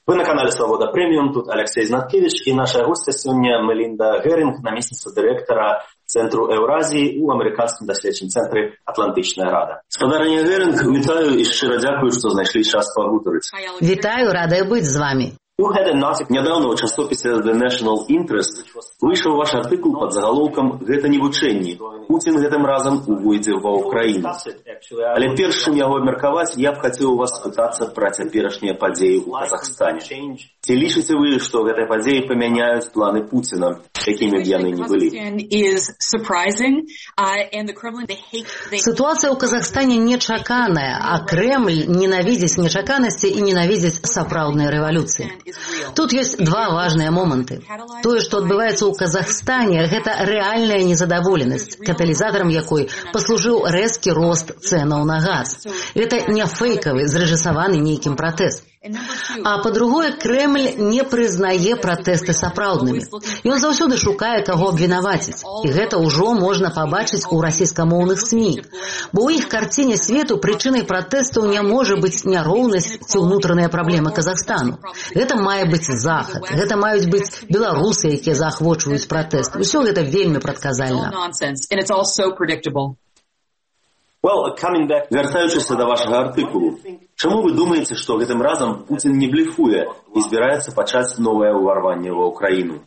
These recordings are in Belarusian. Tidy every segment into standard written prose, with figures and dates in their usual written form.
Вы на канале «Свобода Премиум», тут Алексей Знаткевич и наша гостья сегодня Мелинда Геринг, наместница директора Центру Евразії у американському дослідчому центрі «Атлантична Рада». Спадарня Геринг, вітаю і щиро дякую, що знайшли час поговорити. Вітаю, рада бути з вами. Недавно у часописі The National Interest вийшов ваш артикул під заголовком «Гэта не вучэнні. Путін гэтым разам увойдзе ва Ўкраіну». Але перш чым яго абмеркаваць, я б хацеў у вас спытацца пра цяперашнія падзеі ў Казахстане. Ці лічыце вы, што гэтыя падзеі памяняюць планы Пуціна, якімі б яны не былі? Ситуация у Казахстане нечаканая, а Кремль ненавидит нечаканности и ненавидит сапраўдной революции. Тут есть два важные моменты. То, что отбывается у Казахстане, это реальная незадоволенность, катализатором якой послужил резкий рост ценаў на газ. Это не фейковый, зрэжысаваны нейкім пратэст. А по-другое, Кремль не прызнае пратэсты сапраўднымі. Ён заўсёды шукае, каго абвінаваціць. І гэта ўжо можна пабачыць у расійскамоўных СМІ. Бо ў іх карціне свету прычынай пратэстаў не можа быць няроўнасць ці ўнутраныя праблемы Казахстану. Гэта мае быць захад. Гэта маюць быць беларусы, якія заахвочваюць пратэст. Усё гэта вельмі прадказальна. Вяртаючыся да вашага артыкулу, чаму вы думаеце, што гэтым разам Пуцін не блефуе і збіраецца пачаць новае ўварванне ва Ўкраіну?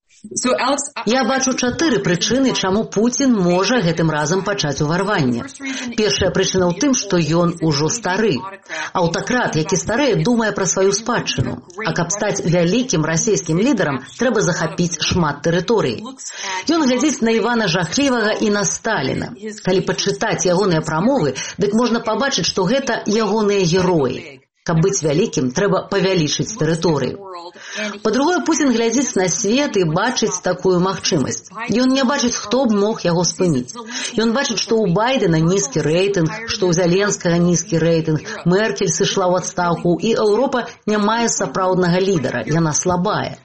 Я бачу 4 прычыны, чаму Пуцін можа гэтым разам пачаць уварванне. Першая прычына ў тым, што ён ужо стары. Аўтакрат, які старэе, думае пра сваю спадчыну. А каб стаць вялікім расійскім лідарам, трэба захапіць шмат тэрыторый. Ён глядзіць на Івана Жахлівага і на Сталіна. Калі пачытаць ягоныя прамовы, дык можна пабачыць, што гэта ягоныя героі. Каб быць вялікім, трэба павялічыць тэрыторыю. Па-другое, Пуцін глядзіць на свет і бачыць такую магчымасць. Ён не бачыць, хто б мог яго спыніць. Ён бачыць, што ў Байдена нізкі рэйтынг, што ў Зяленскага нізкі рэйтынг, Меркель сышла ў адстаўку, і Еўропа не мае сапраўднага лідара, яна слабая.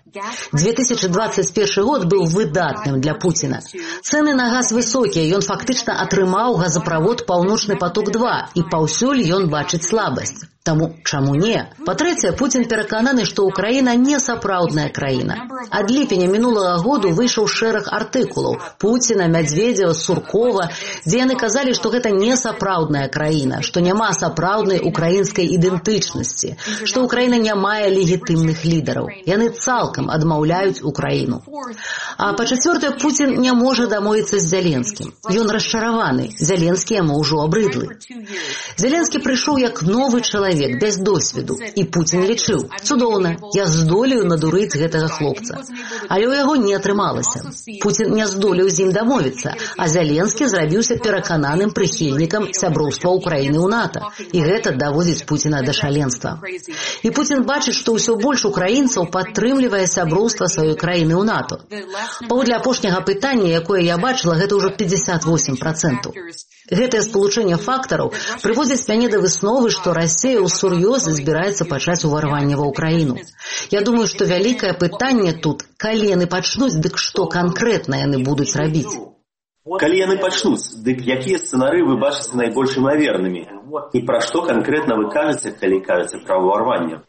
2021 год быў выдатным для Пуціна. Цэны на газ высокія, ён фактычна атрымаў газаправод «Паўночны поток-2», і паўсюль ён бачыць слабасць. Таму чаму не? Па-трэцяе, Пуцін перакананы, што Украіна не сапраўдная краіна. Ад ліпеня мінулага году выйшаў шэраг артыкулаў Пуціна, Мядзведзева, Суркова, дзе яны казалі, што гэта не сапраўдная краіна, што няма сапраўднай украінскай ідэнтычнасці, што Украіна не мае легітымных лідараў. Яны цалкам адмаўляюць Украіну. А па-чацвёртае, Пуцін не можа дамовіцца з Зяленскім. Ён расчараваны. Зяленскі яму ўжо абрыдлы. Зяленскі прыйшоў як новы чалавек, без досведу. І Пуцін лічыў: цудоўна, я здолею надурыць гэтага хлопца. Але ў яго не атрымалася. Пуцін не здолеў з ім дамовіцца, а Зяленскі зрабіўся перакананым прыхільнікам сяброўства Украіны ў НАТО. І гэта даводзіць Пуціна да шаленства. І Пуцін бачыць, што ўсё больш украінцаў падтрымлівае сяброўства сваёй краіны ў НАТО. Паводле апошняга пытання, якое я бачыла, гэта ўжо 58%. Гэтае спалучэнне фактараў прыводзіць мяне да высновы, што Расія ўсур'ёз збіраецца пачаць уварванне ва Ўкраіну. Я думаю, што вялікае пытанне тут, калі яны пачнуць, дык што канкрэтна яны будуць рабіць. Калі яны пачнуць, дык якія сцэнары вы бачыце найбольш імавернымі? І пра што канкрэтна вы кажаце, калі кажаце пра ўварванне?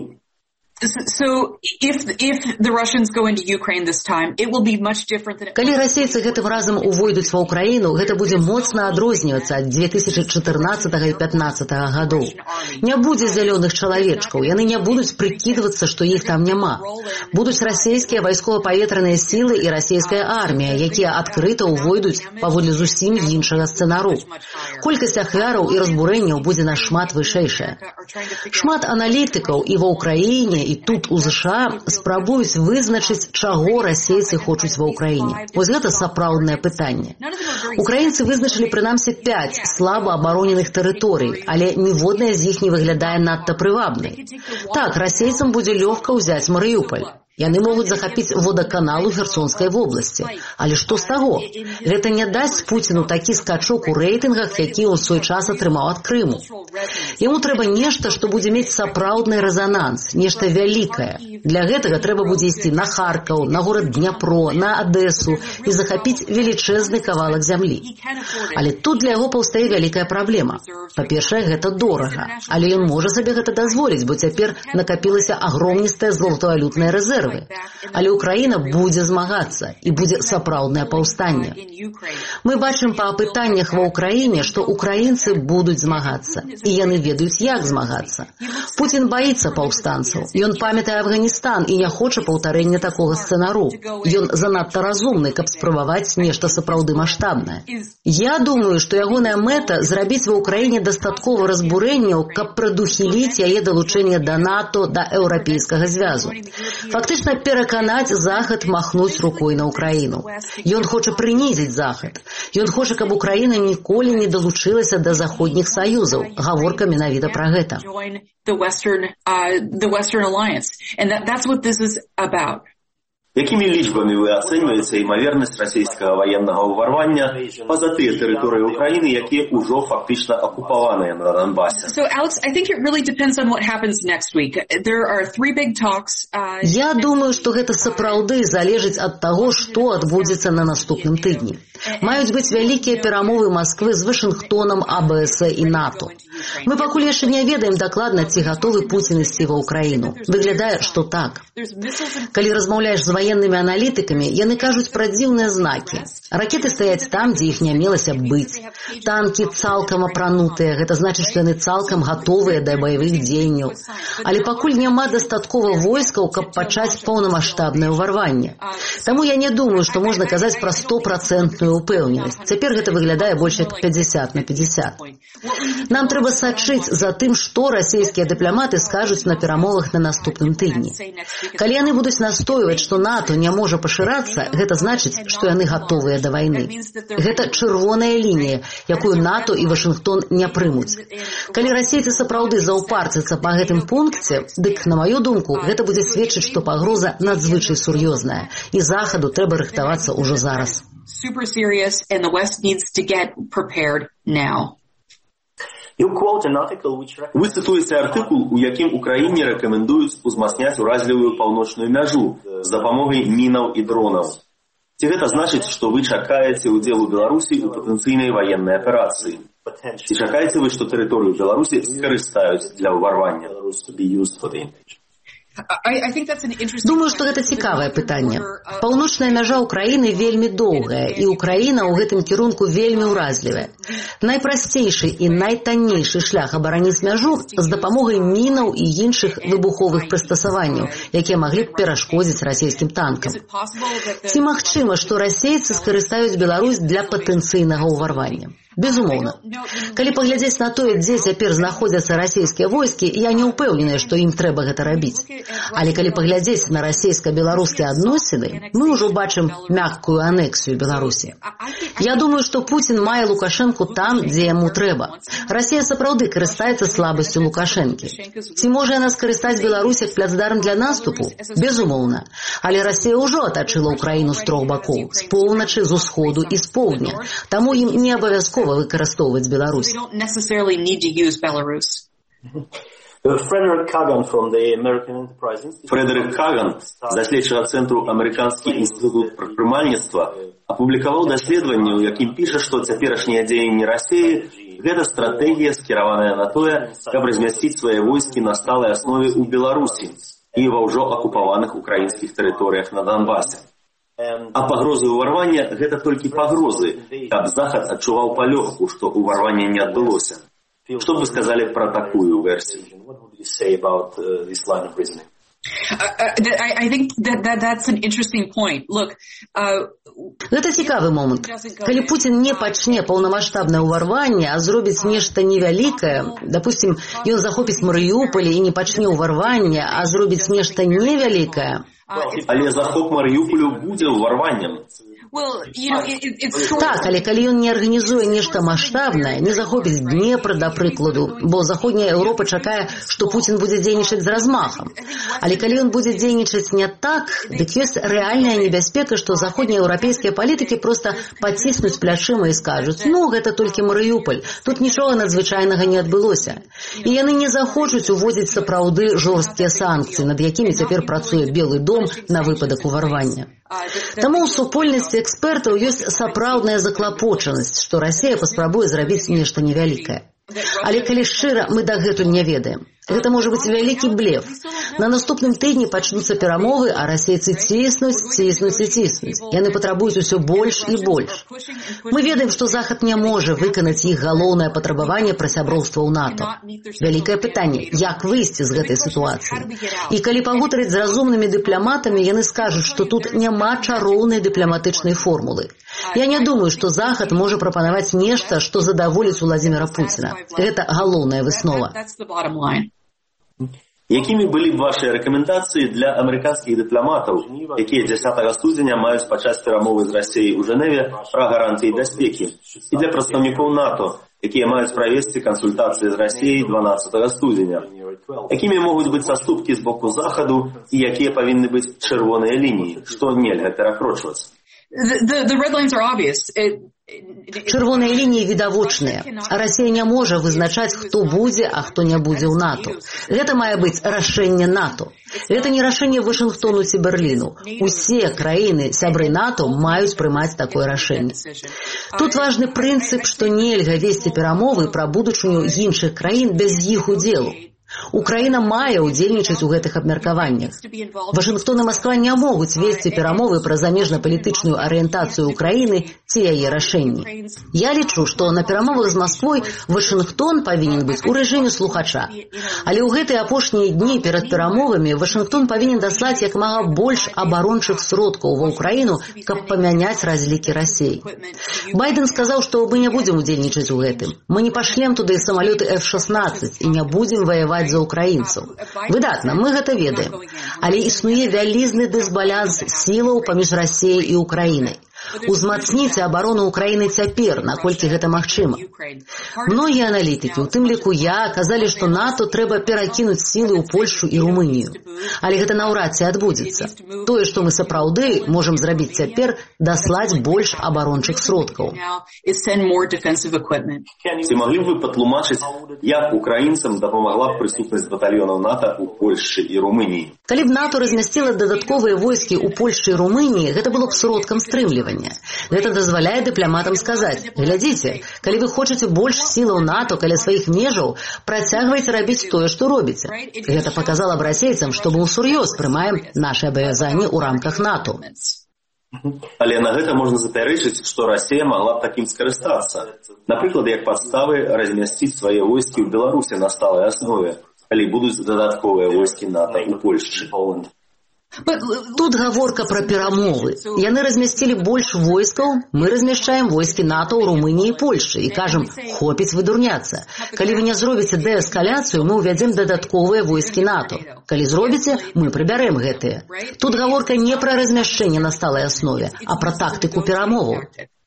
Калі расейцы гэтым разам увойдуць ва Ўкраіну, гэта будзе моцна адрознівацца ад 2014 і 2015 гадоў. Не будзе зялёных чалавечкаў, яны не будуць прыкідвацца, што іх там няма. Будуць расійскія вайскова-паветраныя сілы і расійская армія, якія адкрыта ўвойдуць паводле зусім іншага сцэнару. Колькасць ахвяраў і разбурэнняў будзе нашмат вышэйшая. Шмат аналітыкаў і ва Ўкраіне, і тут у ЗША спрабуюць вызначыць, чаго расейцы хочуць ва Ўкраіне. Вось гэта сапраўднае пытанне. Украінцы вызначылі прынамсі 5 слаба абароненых тэрыторый, але ніводная з іх не выглядае надта прывабнай. Так, расейцам будзе лёгка ўзяць Марыюполь. Яны могуць захапіць водаканал у Херсонскай вобласці. Але што з таго? Гэта не дасць Пуціну такі скачок у рэйтынгах, які ён свой час атрымаў ад Крыму. Яму трэба нешта, што будзе мець сапраўдны рэзананс, нешта вялікае. Для гэтага трэба будзе ісці на Харкаў, на горад Дняпро, на Адэсу і захапіць велічэзны кавалак зямлі. Але тут для яго паўстае вялікая праблема. Па-першае, гэта дорага. Але ён можа сабе гэта дазволіць, бо цяпер накапілася агромністая золатавалютная рэзерва. Але Украіна будзе змагацца, і будзе сапраўднае паўстанне. Мы бачым па апытаннях ва Ўкраіне, што украінцы будуць змагацца, і яны ведаюць, як змагацца. Пуцін баіцца паўстанцаў. Ён памятае Афганістан і не хоча паўтарэння такога сцэнару. Ён занадта разумны, каб спрабаваць нешта сапраўды маштабнае. Я думаю, што ягоная мэта зрабіць ва Ўкраіне дастаткова разбурэнняў, каб прадухіліць яе далучэнне да НАТО, да Еўрапейскага звязу. Фактычна пераканаць Захад махнуць рукой на Украіну. Ён хоча прынізіць Захад. Ён хоча, каб Украіна ніколі не далучылася да заходніх саюзаў. Гаворка менавіта пра гэта. Якімі лічбамі вы ацэньваеце імавернасць расійскага ваеннага ўварвання па-за тыя тэрыторыі Украіны, якія ўжо фактычна акупаваныя на Донбасе? Я думаю, што гэта сапраўды залежыць ад таго, што адбудзецца на наступным тыдні. Маюць быць вялікія перамовы Масквы з Вашынгтонам, АБС і НАТО. Мы пакуль яшчэ не ведаем дакладна, ці гатовы Пуцін ісці ва Ўкраіну. Выглядае, што так. Калі размаўляеш з ваеннымі аналітыкамі, яны кажуць пра дзіўныя знакі. Ракеты стаяць там, дзе іх не мелася б быць. Танкі цалкам апранутыя, гэта значыць, што яны цалкам гатовыя да баявых дзеянняў. Але пакуль няма дастаткова войскаў, каб пачаць паўнамаштабнае ўварванне. Таму я не думаю, што можна казаць пра 100% упэўненасць. Цяпер гэта выглядае больш як 50/50. Нам трэба сачыць за тым, што расійскія дыпламаты скажуць на перамовах на наступным тыдні. Калі яны будуць настойваць, што НАТО не можа пашырацца, гэта значыць, што яны гатовыя да вайны. Гэта чырвоная лінія, якую НАТО і Вашынгтон не прымуць. Калі расейцы сапраўды заўпарцяцца па гэтым пункце, дык, на маю думку, гэта будзе сведчыць, што пагроза надзвычай сур'ёзная, і Захаду трэба рыхтавацца ўжо зараз. Вы цытуеце артыкул, у якім Украіне рэкамендуюць узмацняць уразлівую паўночную мяжу з дапамогай мінаў і дронаў. Ці гэта значыць, што вы чакаеце ўдзелу Беларусі ў патэнцыйнай ваеннай аперацыі? Ці чакаеце вы, што тэрыторыю Беларусі скарыстаюць для ўварвання? Думаю, што гэта цікавае пытанне. Паўночная мяжа Ўкраіны вельмі доўгая, і Ўкраіна ў гэтым кірунку вельмі ўразлівая. Найпрасцейшы і найтаннейшы шлях абараніць мяжу з дапамогай мінаў і іншых выбуховых прыстасаванняў, якія маглі б перашкодзіць расійскім танкам. Ці магчыма, што расейцы скарыстаюць Беларусь для патэнцыйнага ўварвання? Безумоўна. Калі паглядзець на тое, дзе цяпер знаходзяцца расійскія войскі, я не ўпэўненая, што ім трэба гэта рабіць. Але калі паглядзець на расійска-беларускія адносіны, мы ўжо бачым мяккую анексію Беларусі. Я думаю, што Пуцін мае Лукашэнку там, дзе яму трэба. Расія сапраўды карыстаецца слабасцю Лукашэнкі. Ці можа яна скарыстаць Беларусь як плацдарм для наступу? Безумоўна. Але Расія ўжо атачыла Ўкраіну з трох бакоў, з поўначы, з усходу і з поўдня. Таму ім не абавязкова выкарыстоўваць Беларусь. Фредерик Каган, даследчыга цэнтру Амерыканскі інстытут прадпрымальніцтва, апублікаваў даследаванне, у якім піша, што цяперашнія дзеянні Расіі – гэта стратэгія, скіраваная на тое, каб размясціць свае войскі на сталай аснове ў Беларусі і ва ўжо акупаваных украінскіх тэрыторыях на Донбасе. А пагрозы ўварвання – гэта толькі пагрозы, каб Захад адчуваў палёгку, што ўварвання не адбылося. Што б вы сказалі пра такую версію? Гэта цікавы момант. Калі Пуцін не пачне паўнамаштабнае ўварванне, а зробіць нешта невялікае, дапусцім, ён захопіць Марыуполь і не пачне ўварванне, а зробіць нешта невялікае. Але захоп Марыуполю будзе ўварваннем. Так, але калі ён не арганізуе нешта маштабнае, не захопіць Днепр, да прыкладу, бо заходняя Еўропа чакае, што Пуцін будзе дзейнічаць з размахам. Але калі ён будзе дзейнічаць не так, дык ёсць рэальная небяспека, што заходнееўрапейскія палітыкі проста паціснуць плячыма і скажуць: ну, гэта толькі Марыуполь, тут нічога надзвычайнага не адбылося. І яны не захочуць уводзіць сапраўды жорсткія санкцыі, над якімі цяпер працуе Белы дом на выпадак уварвання. Таму ў супольнасці экспертаў ёсць сапраўдная заклапочанасць, што Расія паспрабуе зрабіць нешта невялікае. Але калі шчыра, мы дагэтуль не ведаем. Гэта можа быць вялікі блеф. На наступным тыдні пачнуцца перамовы, а расейцы ціснуць. Яны патрабуюць усё больш і больш. Мы ведаем, што Захад не можа выканаць іх галоўнае патрабаванне пра сяброўства ў НАТО. Вялікае пытанне, як выйсці з гэтай сітуацыі. І калі пагутарыць з разумнымі дыпламатамі, яны скажуць, што тут няма чароўнай дыпламатычнай формулы. Я не думаю, што Захад можа прапанаваць нешта, што задаволіць Уладзіміра Пуціна. Гэта галоўная выснова. Якімі былі б вашыя рэкамендацыі для амерыканскіх дыпламатаў, якія 10 студзеня маюць пачаць перамовы з Расіяй у Жэневе пра гарантыі бяспекі, і для прадстаўнікоў НАТО, якія маюць правесці кансультацыі з Расіяй 12 студзеня? Якімі могуць быць саступкі з боку Захаду і якія павінны быць чырвоныя лініі, што нельга перакрочваць? Чырвоныя лініі відавочныя. Расія не можа вызначаць, хто будзе, а хто не будзе ў НАТО. Гэта мае быць рашэнне НАТО. Гэта не рашэнне Вашынгтону ці Берліну. Усе краіны, сябры НАТО, маюць прымаць такое рашэнне. Тут важны прынцып, што нельга весці перамовы пра будучыню іншых краін без іх удзелу. Украіна мае ўдзельнічаць у гэтых абмеркаваннях. Вашынгтон і Масква не могуць весці перамовы пра замежна-палітычную арыентацыю Украіны ці яе рашэнні. Я лічу, што на перамовах з Масквой Вашынгтон павінен быць у рэжыме слухача. Але ў гэтыя апошнія дні перад перамовамі Вашынгтон павінен даслаць як мага больш абарончых сродкаў ва Ўкраіну, каб памяняць разлікі Расіі. Байден сказаў, што мы не будзем удзельнічаць у гэтым. Мы не пашлем туды самалёты F-16 і не будзем ваяваць за украінцаў. Выдатна, мы гэта ведаем. Але існуе вялізны дысбаланс сілаў паміж Расіяй і Украінай. Узмацніце абарону Украіны цяпер, наколькі гэта магчыма. Многія аналітыкі, у тым ліку я, казалі, што НАТО трэба перакінуць сілы ў Польшчу і Румынію. Але гэта наўрад ці адбудзецца. Тое, што мы сапраўды можам зрабіць цяпер, даслаць больш абарончых сродкаў. Ці маглі б вы патлумачыць, як украінцам дапамагла б прысутнасць батальёнаў НАТО ў Польшчы і Румыніі? Калі б НАТО размясціла дадатковыя войскі ў Польшчы і Румыніі, гэта было б сродкам стрымлівання. Гэта дазваляе дыпламатам сказаць: глядзіце, калі вы хочаце больш сілаў НАТО каля сваіх межаў, працягвайце рабіць тое, што робіце. Гэта паказала б расейцам, што мы ўсур'ёз прымаем нашы абавязанні ў рамках НАТО. Але на гэта можна запярэчыць, што Расія магла б такім скарыстацца. Напрыклад, як падставы размясціць свае войскі ў Беларусі на сталай аснове, калі будуць дадатковыя войскі НАТО ў Польшчы. Тут гаворка пра перамовы. Яны размясцілі больш войскаў, мы размяшчаем войскі НАТО ў Румыніі і Польшчы і кажам: хопіць выдурняцца. Калі вы не зробіце дээскаляцыю, мы ўвядзем дадатковыя войскі НАТО. Калі зробіце, мы прыбярэм гэтыя. Тут гаворка не пра размяшчэнне на сталай аснове, а пра тактыку перамоваў.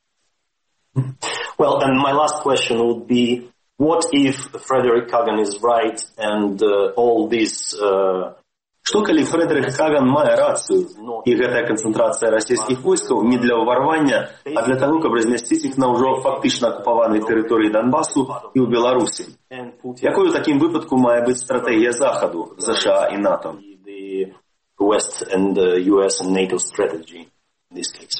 Well, and my last question would be, what if Frederick Kagan is right and all this Што калі Фрэдэрык Каган мае рацыю, і гэтая канцэнтрацыя расійскіх войскаў не для ўварвання, а для таго, каб размясціць іх на ўжо фактычна акупаванай тэрыторыі Донбасу і ў Беларусі? Якой у такім выпадку мае быць стратэгія Захаду, США і НАТО? West and US and NATO strategy in this case.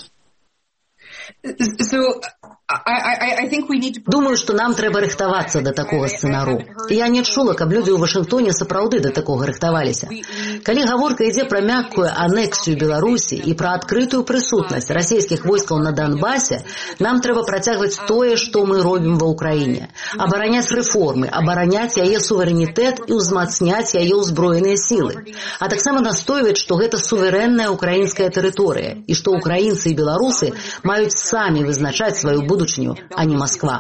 Думаю, што нам трэба рыхтавацца да такога сцэнару. Я не чула, каб людзі ў Вашынгтоне сапраўды да такога рыхтаваліся. Калі гаворка ідзе пра мяккую анексію Беларусі і пра адкрытую прысутнасць расійскіх войскаў на Донбасе, нам трэба працягваць тое, што мы робім ва Ўкраіне. Абараняць рэформы, абараняць яе суверэнітэт і ўзмацняць яе ўзброеныя сілы. А таксама настойваць, што гэта суверэнная украінская тэрыторыя і што украінцы і беларусы маюць самі вызначаць сваю будучыню, а не Масква.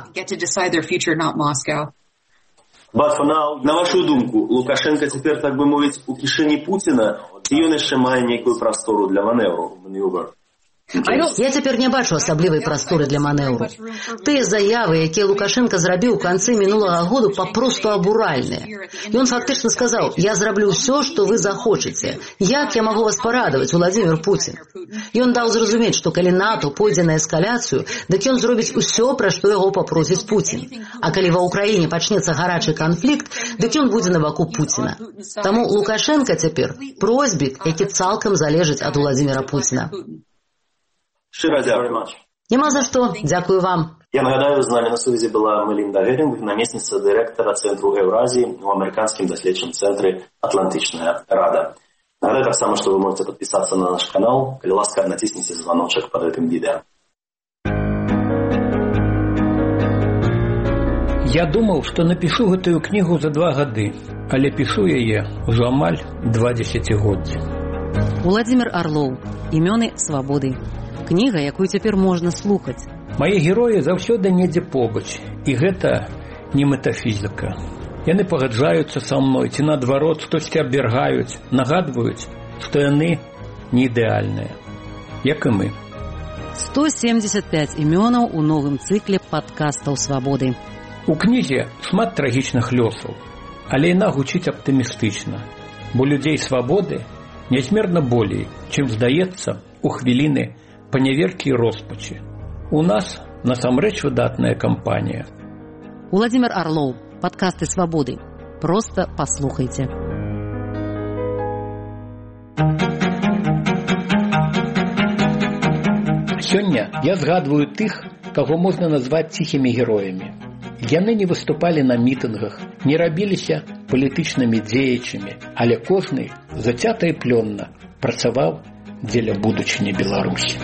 На вашу думку, Лукашенко цяпер, так бы мовіць, у кішэні Пуціна, ці ён яшчэ мае нейкую прастору для манеўру? Я цяпер не бачу асаблівай прасторы для манеўру. Тыя заявы, якія Лукашенко зрабіў у канцы мінулага году, папросту абуральныя. Ён фактычна сказаў: «Я зраблю ўсё, што вы захочаце. Як я магу вас парадаваць, Владзімір Пуцін?» Ён даў зразумець, што калі НАТО пойдзе на эскаляцыю, дык ён зробіць усё, пра што яго папросіць Пуцін. А калі ва ўкраіне пачнецца гарачы канфлікт, дык ён будзе на баку Пуціна. Таму Лукашенко цяпер просьбіт, які цалкам залежыць ад Владзіміра Пуціна. Шчыра дзякую. Нема за што. Дзякую вам. Я нагадаю, з нами на сувязі была Мелінда Герінг, намесніца дырэктара Цэнтру Еўразіі у амерыканскім даследчым цэнтры «Атлантычная рада». Нагадаю таксама, што вы можете подписаться на наш канал. Калі ласка, націснеце званочак под гэтым відэа. Я думаў, што напішу гэтую кнігу за 2 гады, але пішу яе ўжо амаль 2 дзесяцігоддзі. Уладзімір Арлоў. Імёны свабоды. Кніга, якую цяпер можна слухаць. Мае героі заўсёды недзе побач, і гэта не метафізіка. Яны пагаджаюцца са мной, ці наадварот штосьці абвяргаюць, нагадваюць, што яны не ідэальныя, як і мы. 175 імёнаў у новым цыкле падкастаў свабоды. У кнізе шмат трагічных лёсаў, але яна гучыць аптымістычна, бо людзей свабоды нязмерна болей, чым здаецца у хвіліны паняверкі і роспачы. У нас насамрэч выдатная кампанія. Уладзімір Арлоў. Падкасты свабоды. Проста паслухайце. Сёння я згадваю тых, каго можна назваць ціхімі героямі. Яны не выступалі на мітынгах, не рабіліся палітычнымі дзеячамі, але кожны зацята і плённа працаваў дзеля будучыні Беларусі.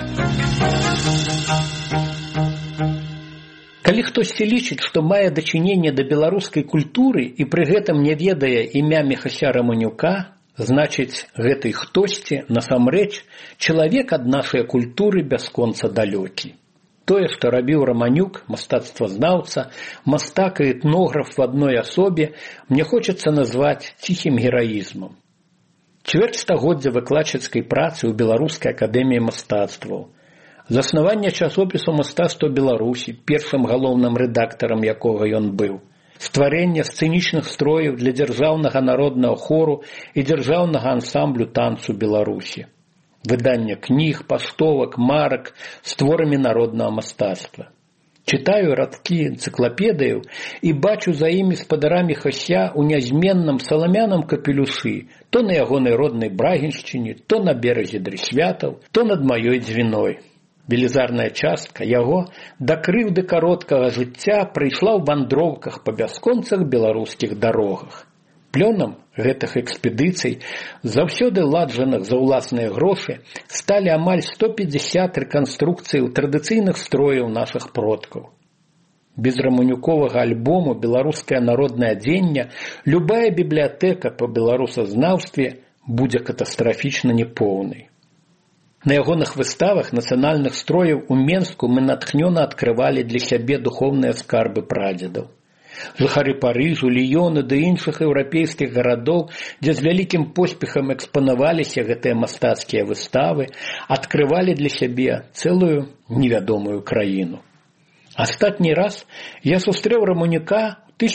Калі хтосьці лічыць, што мае дачыненне да беларускай культуры і пры гэтым не ведае імя Міхася Раманюка, значыць, гэты хтосьці насамрэч чалавек ад нашай культуры бясконца далёкі. Тое, што рабіў Раманюк, мастацтвазнаўца, мастак і этнограф в адной асобе, мне хочацца назваць ціхім гераізмам. Чвэрць стагоддзя выкладчыцкай працы ў Беларускай акадэміі мастацтваў. Заснаванне часопісу «Мастацтва Беларусі», першым галоўным рэдактарам якога ён быў. Стварэнне сцэнічных строяў для дзяржаўнага народнага хору і дзяржаўнага ансамблю танцу Беларусі. Выданне кніг, пастовак, марак з творамі народнага мастацтва. Чытаю радкі энцыклапедыяў і бачу за імі спадара Міхася ў нязменным саламяным капелюшы, то на ягонай роднай Брагіншчыне, то на беразе Дрысвятаў, то над маёй Дзвіной. Велізарная частка яго да крыўды кароткага жыцця прыйшла ў вандроўках па бясконцах беларускіх дарогах. Плёнам гэтых экспедыцый, заўсёды ладжаных за ўласныя грошы, сталі амаль 150 рэканструкцый традыцыйных строяў нашых продкаў. Без раманюковага альбому «Беларускае народнае адзенне» любая бібліятэка па беларусазнаўстве будзе катастрафічна непоўнай. На ягоных выставах нацыянальных строяў у Менску мы натхнёна адкрывалі для сябе духоўныя скарбы прадзедаў. Жыхары Парыжу, Ліёну ды іншых еўрапейскіх гарадоў, дзе з вялікім поспехам экспанаваліся гэтыя мастацкія выставы, адкрывалі для сябе цэлую невядомую краіну. Астатні раз я сустрэў Раманюка ў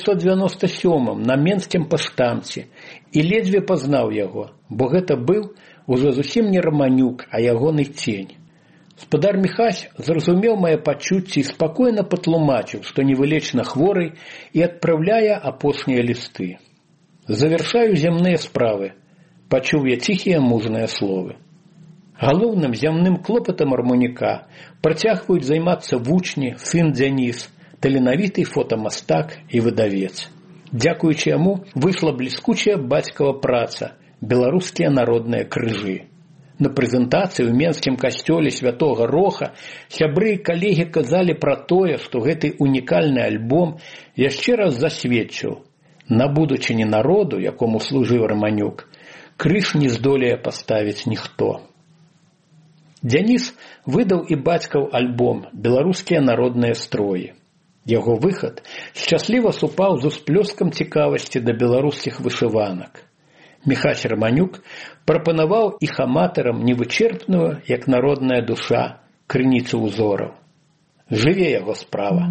1997 на Менскім паштамце і ледзьве пазнаў яго, бо гэта быў ужо зусім не Раманюк, а ягоны цень. Спадар Міхась зразумеў мае пачуцці і спакойна патлумачыў, што невылечна хворы і адпраўляе апошнія лісты. «Завяршаю зямныя справы», пачуў я ціхія мужныя словы. Галоўным зямным клопатам Раманюка працягваюць займацца вучні, сын Дзяніс, таленавіты фотамастак і выдавец. Дзякуючы яму выйшла бліскучая бацькава праца «Беларускія народныя крыжы». На прэзентацыі ў Менскім касцёле Святога Роха сябры і калегі казалі пра тое, што гэты унікальны альбом яшчэ раз засведчыў: на будучыні народу, якому служыў Раманюк, крыж не здолее паставіць ніхто. Дзяніс выдаў і бацькаў альбом «Беларускія народныя строі». Яго выхад шчасліва супаў з усплёскам цікавасці да беларускіх вышыванак. Міхась Раманюк прапанаваў іх аматарам невычэрпную, як народная душа, крыніцу ўзораў. Жыве яго справа.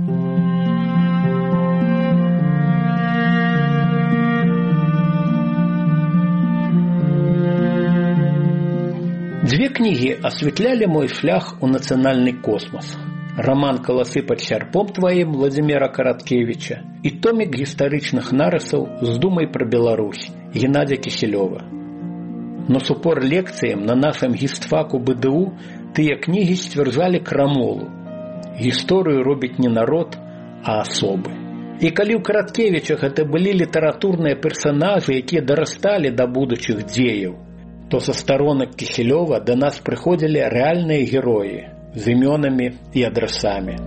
Дзве кнігі асвятлялі мой шлях у нацыянальны космас. Раман «Каласы пад сярпом тваім» Владзіміра Караткевіча і томік гістарычных нарысаў з думай пра Беларусь Геннадзя Кісялёва. На супор лекцыям на нашым гістфаку БДУ тыя кнігі сцвярджалі крамолу. Гісторыю робіць не народ, а асобы. І калі ў Караткевіча гэта былі літаратурныя персанажы, якія дарасталі да будучых дзеяў, то са старонак Кісялёва да нас прыходзілі рэальныя героі з імёнамі і адрасамі.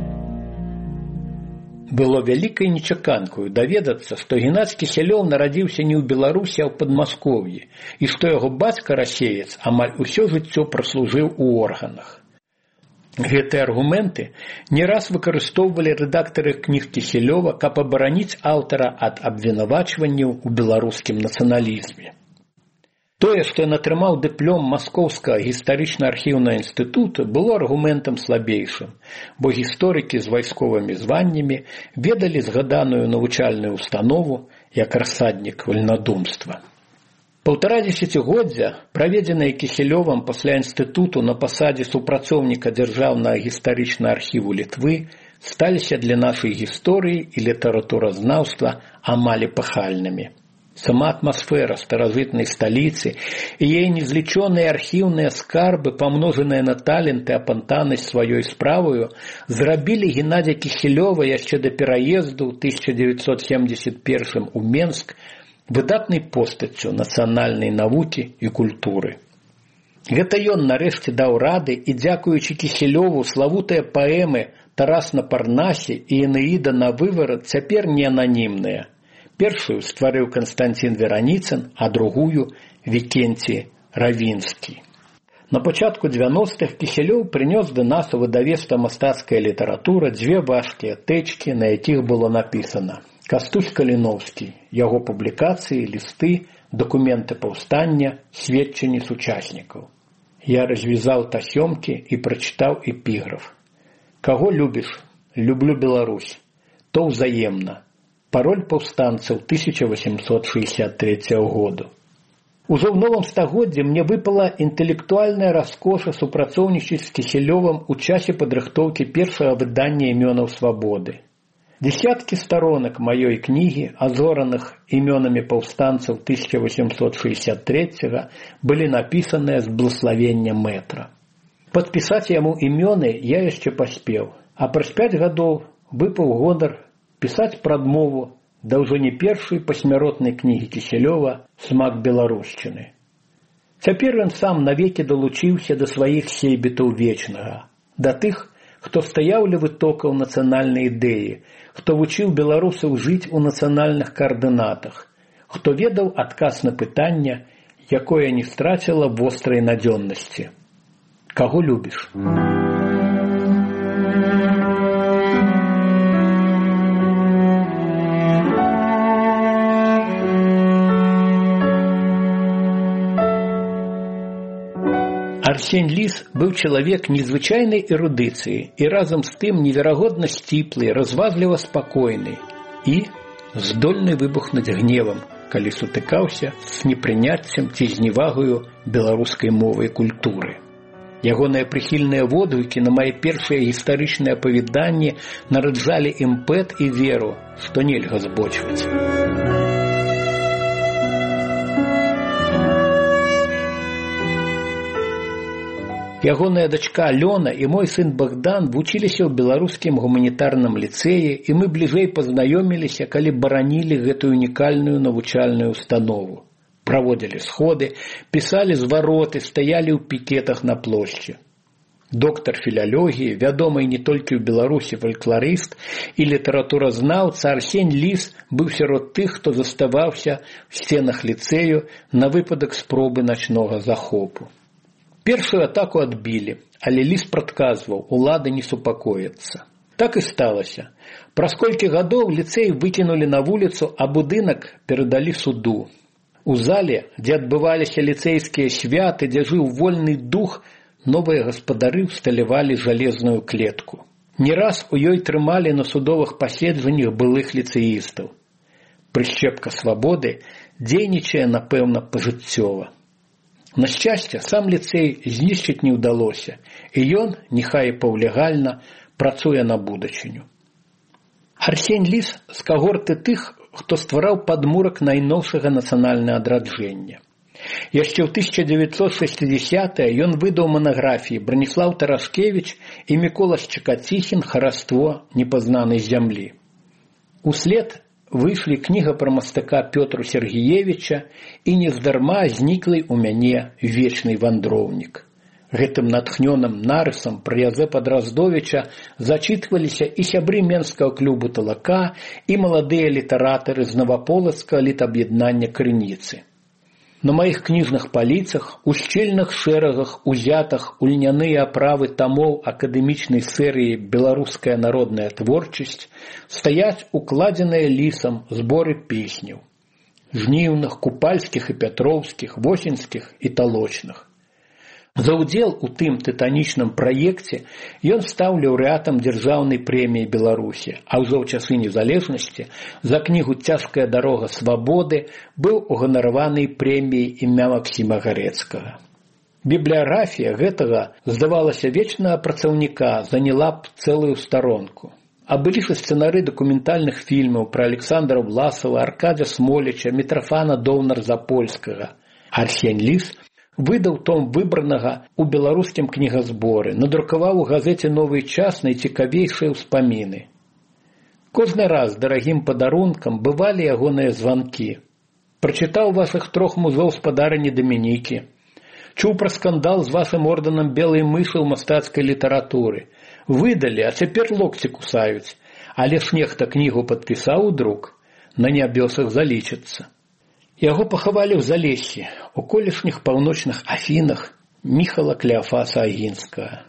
Было вялікай нечаканкаю даведацца, што Геннадзь Кісялёў нарадзіўся не ў Беларусі, а ў Падмасков'і, і што яго бацька расеец амаль усё жыццё праслужыў у органах. Гэтыя аргументы не раз выкарыстоўвалі рэдактары кніг Кісялёва, каб абараніць аўтара ад абвінавачванняў у беларускім нацыяналізме. Тое, што ён атрымаў дыплом Маскоўскага гістарычна-архіўнага інстытута, было аргументам слабейшым, бо гісторыкі з вайсковымі званнямі ведалі згаданую навучальную установу як рассаднік вальнадумства. 1,5 дзесяцігоддзя, праведзеныя Кісялёвам пасля інстытуту на пасадзе супрацоўніка дзяржаўнага гістарычнага архіву Літвы, сталіся для нашай гісторыі і літаратуразнаўства амаль эпахальнымі. Сама атмасфера старажытнай сталіцы і яе незлічоныя архіўныя скарбы, памножаныя на таленты, апантанасць сваёй справаю, зрабілі Геннадзя Кісялёва яшчэ да пераезду ў 1971 у Менск выдатнай постаццю нацыянальнай навукі і культуры. Гэта ён нарэшце даў рады і, дзякуючы Кісялёву, славутыя паэмы «Тарас на Парнасе» і «Энеіда на выварат» цяпер не ананімныя. Першую стварыў Канстанцін Вераніцын, а другую – Вікенці Равінскі. На пачатку 90-х Кісялёў прынёс да нас у выдавецтва «Мастацкая літаратура» дзве важкія тэчкі, на якіх было напісана «Кастусь Каліноўскі», яго публікацыі, лісты, дакументы паўстання, сведчанні сучаснікаў. Я развязаў тасёмкі і прачытаў эпіграф. «Каго любіш? Люблю Беларусь. То ўзаемна. Пароль паўстанцаў 1863 году». Ужо ў новым стагоддзі мне выпала інтэлектуальная раскоша супрацоўнічаць з Кісялёвым у часе падрыхтоўкі першага выдання імёнаў свабоды. Дзесяткі старонак маёй кнігі, азораных імёнамі паўстанцаў 1863 былі напісаныя з благаславення мэтра. Падпісаць яму імёны я яшчэ паспеў, а праз 5 гадоў выпаў гонар пісаць прадмову да ўжо не першай пасмяротнай кнігі Кісялёва «Смак беларушчыны». Цяпер ён сам навекі далучыўся да сваіх сейбітаў вечнага, да тых, хто стаяў ля вытокаў нацыянальнай ідэі, хто вучыў беларусаў жыць у нацыянальных каардынатах, хто ведаў адказ на пытанне, якое не страціла вострай надзённасці. Каго любіш? Арсень Ліс быў чалавек незвычайнай эрудыцыі і разам з тым неверагодна сціплы, разважліва спакойны і здольны выбухнуць гневам, калі сутыкаўся з непрыняццем ці зневагаю беларускай мовы і культуры. Ягоныя прыхільныя водгукі на мае першыя гістарычныя апавяданні нараджалі імпэт і веру, што нельга збочваць. Ягоная дачка Алёна і мой сын Богдан вучыліся ў беларускім гуманітарным ліцэі, і мы бліжэй пазнаёміліся, калі баранілі гэтую унікальную навучальную установу. Праводзілі сходы, пісалі звароты, стаялі ў пікетах на плошчы. Доктар філалогіі, вядомы не толькі ў Беларусі фалькларыст і літаратуразнаўца Арсень Ліс быў сярод тых, хто заставаўся в сценах ліцэю на выпадак спробы начнога захопу. Першую атаку адбілі, але Ліс прадказваў, улады не супакояцца. Так і сталася. Праз колькі гадоў ліцэй выкінулі на вуліцу, а будынак перадалі суду. У зале, дзе адбываліся ліцэйскія святы, дзе жыў вольны дух, новыя гаспадары ўсталявалі жалезную клетку. Не раз у ёй трымалі на судовых паседжаннях былых ліцэістаў. Прышчэпка свабоды дзейнічае, напэўна, пажыццёва. На шчасце, сам ліцэй знішчыць не ўдалося, і ён, няхай і паўлегальна, працуе на будучыню. Арсень Ліс з кагорты тых, хто ствараў падмурак найноўшага нацыянальнага адраджэння. Яшчэ ў 1960-е ён выдаў манаграфіі Браніслаў Тарашкевіч і Мікола Шчакаціхін «Хараство непазнанай зямлі». Услед выйшлі кніга пра мастака Пётру Сергеевіча і нездарма зніклый у мяне вечны вандроўнік. Гэтым натхнёным нарысам пра Язэпа Драздовіча зачытваліся і сябры Менскага клубу «Талака», і маладыя літаратары з Наваполацкага літаб'яднання «Крыніцы». На маіх кніжных паліцах, у шчыльных шэрагах узятах у льняныя аправы тамоў акадэмічнай серыі «Беларуская народная творчасць» стаяць укладзеныя Лісам зборы песняў. Жніўных, купальскіх і пятроўскіх, восеньскіх і талочных. За ўдзел у тым тытанічным праекце ён стаў лаўрэатам дзяржаўнай прэміі Беларусі, а ўжо ў часы незалежнасці за кнігу «Цяжкая дарога свабоды» быў уганараваны прэміяй імя Максіма Гарэцкага. Бібліяграфія гэтага, здавалася, вечнага працаўніка заняла б цэлую старонку. А былі ж сцэнары дакументальных фільмаў пра Александра Власова, Аркадзя Смоліча, Мітрафана Доўнар-Запольскага. Арсень Ліс выдаў том выбранага ў беларускім кнігазборы, надрукаваў у газеце «Новы час» найцікавейшыя ўспаміны. Кожны раз дарагім падарункам бывалі ягоныя званкі. Прачытаў вашых 3 музоў спадарыні Дамінікі. Чуў пра скандал з вашым ордэнам белай мышы ў мастацкай літаратуры. Выдалі, а цяпер локці кусаюць. Але ж нехта кнігу падпісаў у друк. На нябёсах залічыцца. Яго пахавалі ў Залессі, у колішніх паўночных Афінах Міхала Клеафаса Агінскага.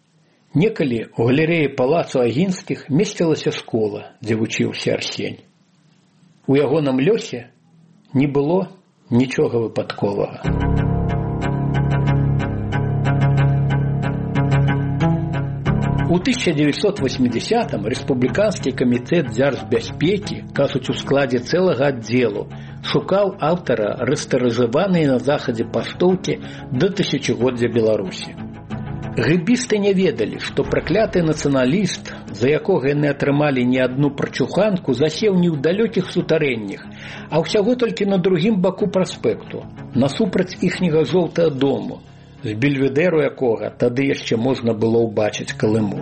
Некалі у галерэі палацу Агінскіх месцілася школа, дзе вучыўся Арсень. У ягоным лёсе не было нічога выпадковага. У 1980-м Рэспубліканскі камітэт дзяржбяспекі, кажуць, у складзе цэлага аддзелу, шукаў аўтара рэстарыжаванай на захадзе паштоўкі да тысячагоддзя Беларусі. Гэбісты не ведалі, што пракляты нацыяналіст, за якога яны атрымалі не адну прачуханку, засеў не ў далёкіх сутарэннях, а ўсяго толькі на другім баку праспекту, насупраць іхняга жоўтага дому, з бельведэру якога тады яшчэ можна было ўбачыць Калыму.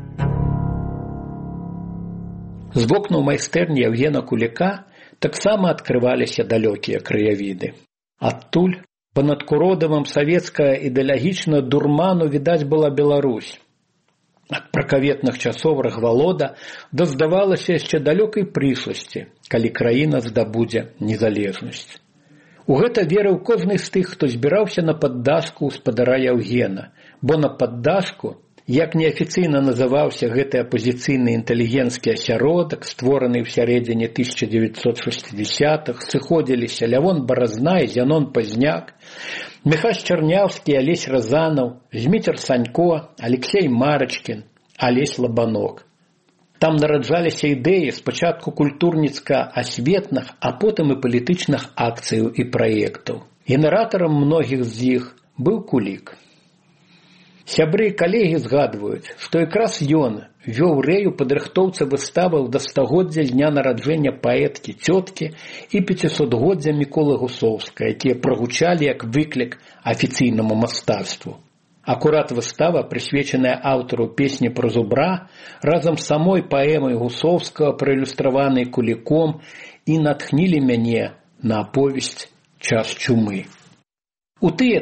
З вокнаў майстэрні Евгена Куліка таксама адкрываліся далёкія краявіды. Адтуль, па-над Куродавым савецкага ідэалагічна дурману відаць была Беларусь. Ад пракаветных часоў Рагвалода да, здавалася, яшчэ далёкай прышласці, калі краіна здабудзе незалежнасць. У гэта верыў кожны з тых, хто збіраўся на паддашку ў спадара Яўгена, бо на паддашку, як неафіцыйна называўся гэты апозіцыйны інтэлігенцкі асяродак, створаны ў сярэдзіне 1960-х, сыходзіліся Лявон Баразнай, Зянон Пазняк, Міхась Чарняўскі, Алесь Разанаў, Зміцер Санько, Алексей Марачкін, Алесь Лабанок. Там нараджаліся ідэі спачатку культурніцка-асветных, а потым і палітычных акцыяў і праектаў. Генератарам многіх з іх быў Кулік. Сябры і калегі згадваюць, што якраз ён вёў рэю падрыхтоўцы выставаў да 100годдзя з дня нараджэння паэткі цёткі і 500годдзя Міколы Гусоўска, якія прагучалі як выклік афіцыйнаму мастацтву. Акурат выстава, прысвечаная аўтару песні пра зубра, разам з самой паэмай Гусоўскага, праілюстраванай Куліком, і натхнілі мяне на аповесць «Час чумы». У тыя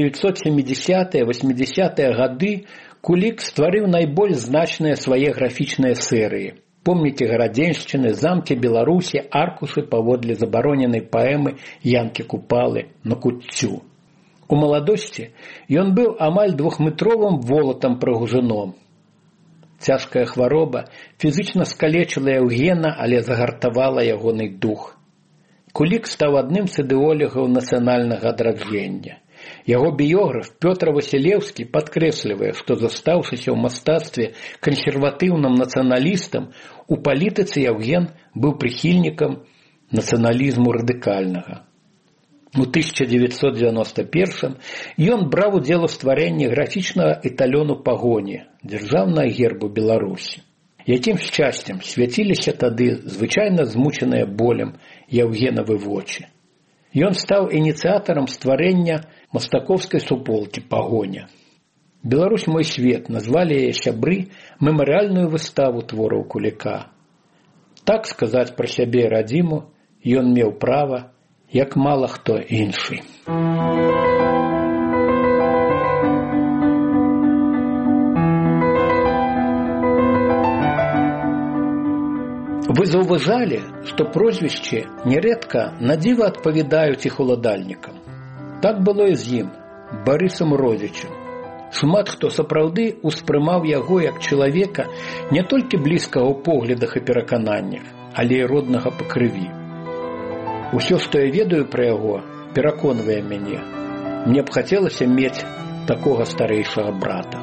1970-80-е гады Кулік стварыў найбольш значныя свае графічныя серыі. Помнікі гарадзеншчыны, замкі Беларусі, аркушы паводле забароненай паэмы Янкі Купалы на куццю. У маладосці ён быў амаль 2-метровым волатам-прагужаном. Цяжкая хвароба фізічна скалечыла Яўгена, але загартавала ягоны дух. Кулік стаў адным з ідэолагаў нацыянальнага адраджэння. Яго біёграф Пётр Васілеўскі падкрэслівае, што застаўшыся ў мастацтве кансерватыўным нацыяналістам, у палітыцы Яўген быў прыхільнікам нацыяналізму радыкальнага. У 1991 ён браў удзел у стварэнні графічнага эталёну пагоні, дзяржаўнага гербу Беларусі. Якім шчасцем свяціліся тады звычайна змучаныя болем Яўгенавы вочы. Ён стаў ініцыятарам стварэння мастакоўскай суполкі «Пагоня». «Беларусь мой свет» назвалі яе сябры мемарыяльную выставу твораў Куліка. Так сказаць пра сябе і радзіму ён меў права, як мала хто іншы. Вы заўважалі, што прозвішчы нярэдка надзіва адпавядаюць іх уладальнікам. Так было і з ім, Барысам Родзічам. Шмат хто сапраўды ўспрымаў яго як чалавека не толькі блізкага ў поглядах і перакананнях, але і роднага па крыві. Усё, што я ведаю пра яго, пераконвае мяне. Мне б хацелася мець такога старэйшага брата.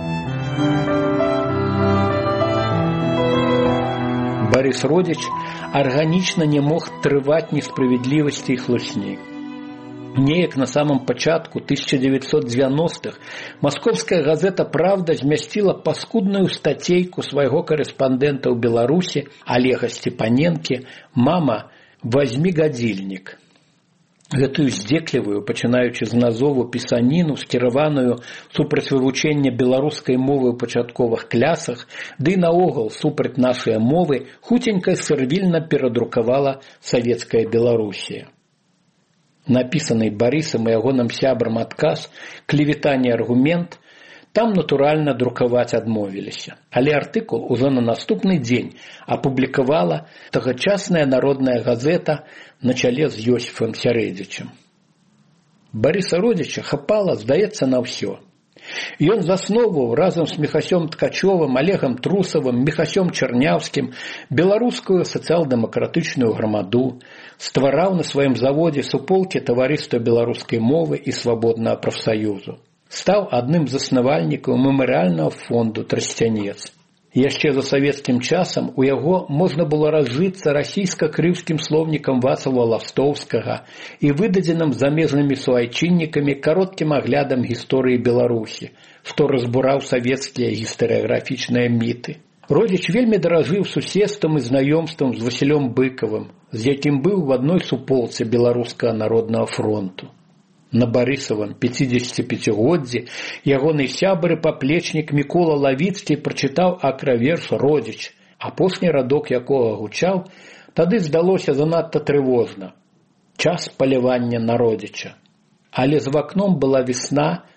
Барыс Родзіч арганічна не мог трываць несправядлівасці і хлусні. Неяк на самом пачатку 1990-х маскоўская газета «Правда» змясціла паскудную стацейку свайго карэспандэнта ў Беларусі Олега Степаненкі «Мама, возьми гадзільнік». Гэтую здзеклівую, пачынаючы з назову пісаніну, скіраваную супраць вывучэння беларускай мовы ў пачатковых класах, ды наогул супраць нашай мовы, хуценька сервільна перадрукавала савецкая Беларусія. Напісаны Барысам і ягоным сябрам адказ, клеветанне аргумент, там, натуральна, друкаваць адмовіліся. Але артыкул ужо на наступны дзень апублікавала тагачасная народная газета на чале з Ёсіфам Сярэдзічам. Барыса Родзіча хапала, здаецца, на ўсё. Ён засноўваў разам з Міхасём Ткачовым, Олегам Трусавым, Міхасём Чарняўскім беларускую сацыял-дэмакратычную грамаду, ствараў на сваім заводзе суполкі таварыства беларускай мовы і свабоднага прафсаюзу. Стаў адным з заснавальнікаў мемарыяльнага фонду «Трасцянец». Яшчэ за савецкім часам у яго можна было разжыцца расійска-крыўскім слоўнікам Вацлава Ластоўскага і выдадзеным замежнымі суайчыннікамі кароткім аглядам гісторыі Беларусі, што разбураў савецкія гістарыяграфічныя міты. Родзіч вельмі даражыў суседствам і знаёмствам з Васілём Быкавым, з якім быў в адной суполцы Беларускага народнага фронту. На Барысавым 55-годдзі ягоны сябар і паплечнік Мікола Лавіцкі прачытаў акраверш «Родзіч», апошні радок якога гучаў, тады здалося занадта трывожна. Час палявання на Родзіча. Але за вакном была весна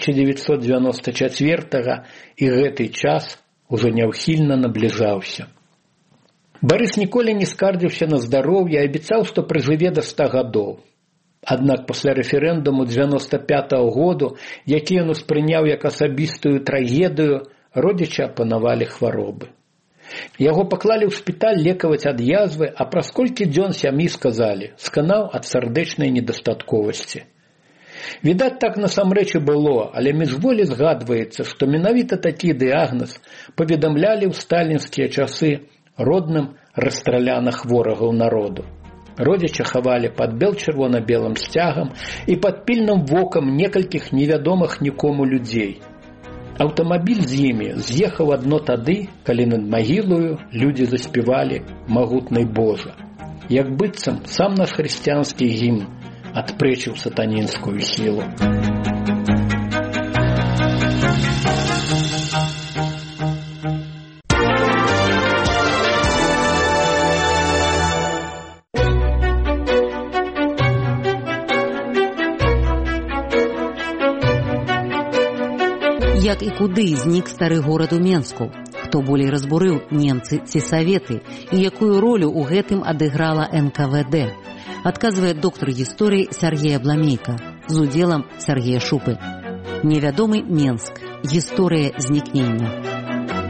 1994-га, і гэты час ужо няўхільна набліжаўся. Барыс ніколі не скардзіўся на здароўе і абяцаў, што прыжыве да 100 гадоў. Аднак пасля рэферэндуму 95-го году, які ён успрыняў як асабістую трагедыю, Родзіча апанавалі хваробы. Яго паклалі ў шпіталь лекаваць ад язвы, а праз колькі дзён сям'і сказалі, сканаў ад сардэчнай недастатковасці. Відаць, так насамрэч і было, але міжволі згадваецца, што менавіта такі дыягназ паведамлялі ў сталінскія часы родным расстраляных ворагаў народу. Родзіча хавалі пад бел-чырвона-белым сцягам і пад пільным вокам некалькіх невядомых нікому людзей. Аўтамабіль з імі з'ехаў адно тады, калі над магілою людзі заспявалі «Магутны Божа». Як быццам сам наш хрысціянскі гімн адпрэчыў сатанінскую сілу. Як і куды знік стары горад у Менску, хто болей разбурыў, немцы ці саветы, і якую ролю ў гэтым адыграла НКВД, адказвае доктар гісторыі Сергей Абламейка з удзелам Сергея Шупы. Невядомы Менск. Гісторыя знікнення.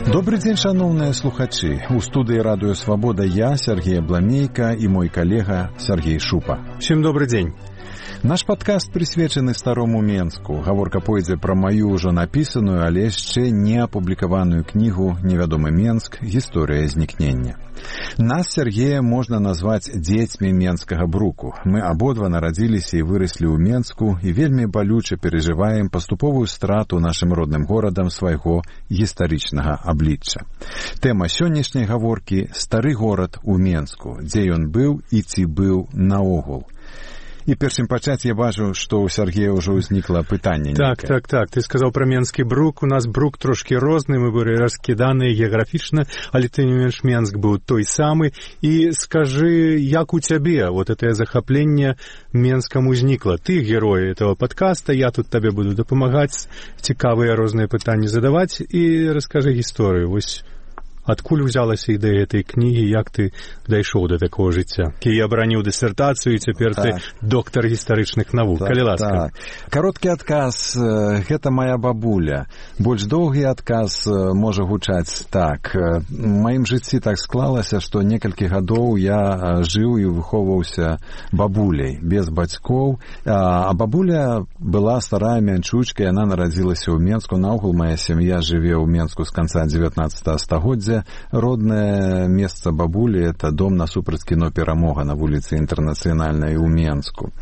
Добрый день, шановные слухачи. У студии «Радио Свобода» я, Сергей Абламейко, и мой коллега Сергей Шупа. Всем добрый день. Наш падкаст прысвечаны старому Менску. Гаворка пойдзе пра маю ўжо напісаную, але яшчэ не апублікаваную кнігу «Невядомы Менск. Гісторыя знікнення». Нас, Сергея, можна назваць дзецьмі менскага бруку. Мы абодва нарадзіліся і выраслі ў Менску і вельмі балюча перажываем паступовую страту нашым родным горадам свайго гістарычнага аблічча. Тэма сённяшняй гаворкі – стары горад у Менску, дзе ён быў і ці быў наогул. І першым пачаць я бачу, што ў Сергея ўжо ўзнікла пытанне. Так. Ты сказаў пра менскі брук. У нас брук трошкі розны, мы былі раскіданыя геаграфічна, але тым не менш Менск быў той самы. І скажы, як у цябе вот это захапленне Менскам узнікла? Ты герой этого падкаста, я тут табе буду дапамагаць, цікавыя розныя пытанні задаваць і раскажы гісторыю. Вось адкуль узялася ідэя этой кнігі, як ты дайшоў да такого жыцця? Я абараніў дысертацыю, і цяпер ты доктар гістарычных навук. Калі ласка. Кароткі адказ – гэта моя бабуля. Больш доўгі адказ можа гучаць так. У маім жыцці так склалася, што некалькі гадоў я жыў і выхоўваўся бабуляй, без бацькоў. А бабуля была старая мянчучка, яна нарадзілася ў Менску. Наогул моя сям'я жыве ў Менску з канца 19 стагоддзя. Родное месца бабулі – это дом насупраць кіно «Перамога» на вуліцы Інтэрнацыянальнай у Менску.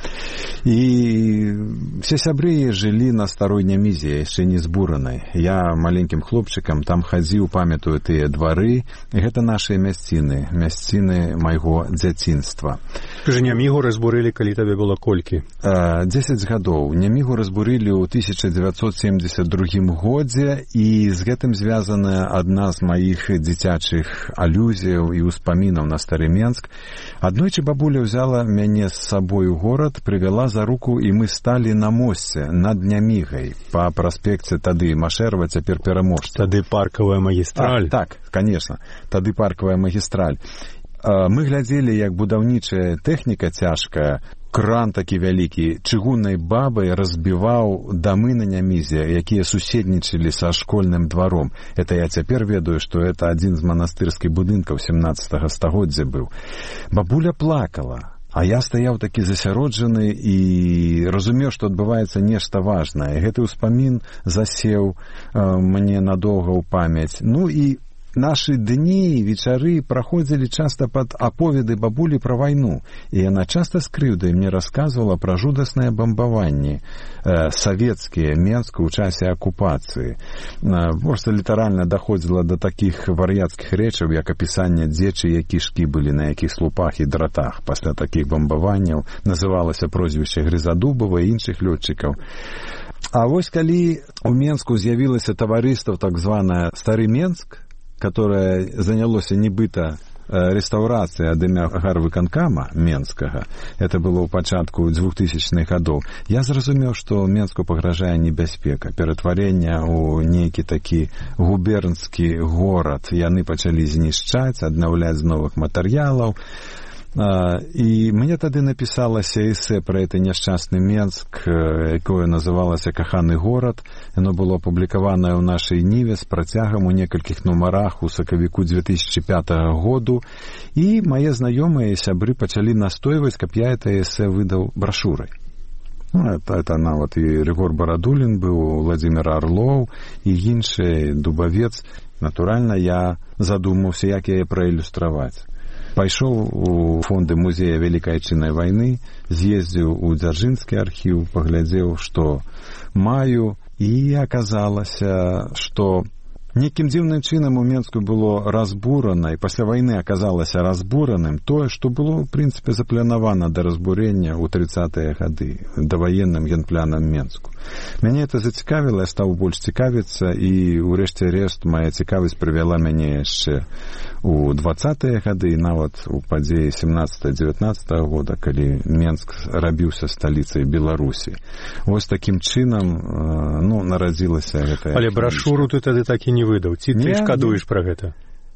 І все сябры жылі на старой Нямізе, яшчэ не збуранай. Я маленькім хлопчыкам там хадзіў, памятаю тыя двары. Гэта нашыя мясціны майго дзяцінства. Скажы, Нямігу разбурылі, калі табе было колькі? 10 гадоў. Нямігу разбурылі ў 1972 годзе, і з гэтым звязаная адна з маіх дзіцячых алюзіяў і ўспамінаў на стары Менск. Аднойчы бабуля ўзяла мяне з сабой у горад, прывяла за руку, і мы сталі на мосце над Нямігай па праспекце тады Машэрава, цяпер Пераможца. Тады паркавая магістраль. Так, конечно, тады паркавая магістраль. Мы глядзелі, як будаўнічая тэхніка цяжкая, кран такі вялікі, чыгуннай бабай разбіваў дамы на Нямізе, якія суседнічалі са школьным дваром. Это я цяпер ведаю, што это адзін з манастырскіх будынкаў 17 стагоддзя быў. Бабуля плакала, а я стаяў такі засяроджаны і разумеў, што адбываецца нешта важнае. Гэты ўспамін засеў мне надоўга ў памяць. Ну і нашы дні і вечары праходзілі часта пад аповеды бабулі пра вайну, і яна часта з крыўдай мне расказвала пра жудасныя бамбаванні савецкія Менску ў часе акупацыі. Проста літаральна даходзіла да такіх вар'яцкіх рэчаў, як апісанне, дзе чые кішкі былі на якіх слупах і дратах пасля такіх бамбаванняў. Называлася прозвішча Грызадубава і іншых лётчыкаў. А вось калі ў Менску з'явілася таварыства так званае «Стары Менск», которое занялося нібыта рэстаўрацыяй ад імя гарвыканкама Менскага, это было ў пачатку 2000-х гадоў, я зразумеў, што Менску пагражае небяспека, ператварэнне ў нейкі такі губернскі горад. Яны пачалі знішчаць, аднаўляць з новых матэрыялаў. І мне тады напісалася эсэ пра гэты няшчасны Менск, якое называлася «Каханы горад». Яно было апублікаванае ў нашай Ніве з працягам у некалькіх нумарах у сакавіку 2005 году. І мае знаёмыя і сябры пачалі настойваць, каб я это эсэ выдаў брашурай. Это нават і Рыгор Барадулін быў, Владзімир Арлоў і іншы, Дубавец. Натуральна, я задумаўся, як яе праілюстраваць. Пайшоў у фонды музея Вялікай Айчыннай вайны, з'ездзіў у Дзяржынскі архіў, паглядзеў, што маю, і аказалася, што некім дзіўным чынам у Менску было разбурана, і пасля вайны аказалася разбураным тое, што было, ў прынцыпе, запланавана да разбурення ў 30-е гады даваенным генпланам Менску. Мяне это зацікавіла, я стаў больш цікавіцца, і ўрэшце рэшт мая цікавасць прывяла мяне яшчэ у 20-е гады, і нават у падзеі 17-19 года, калі Менск рабіўся сталіцай Беларусі. Вось такім чынам нарадзілася гэта. Але брашуру ты тады так і не выдаў. Ці ты шкадуеш пра гэта?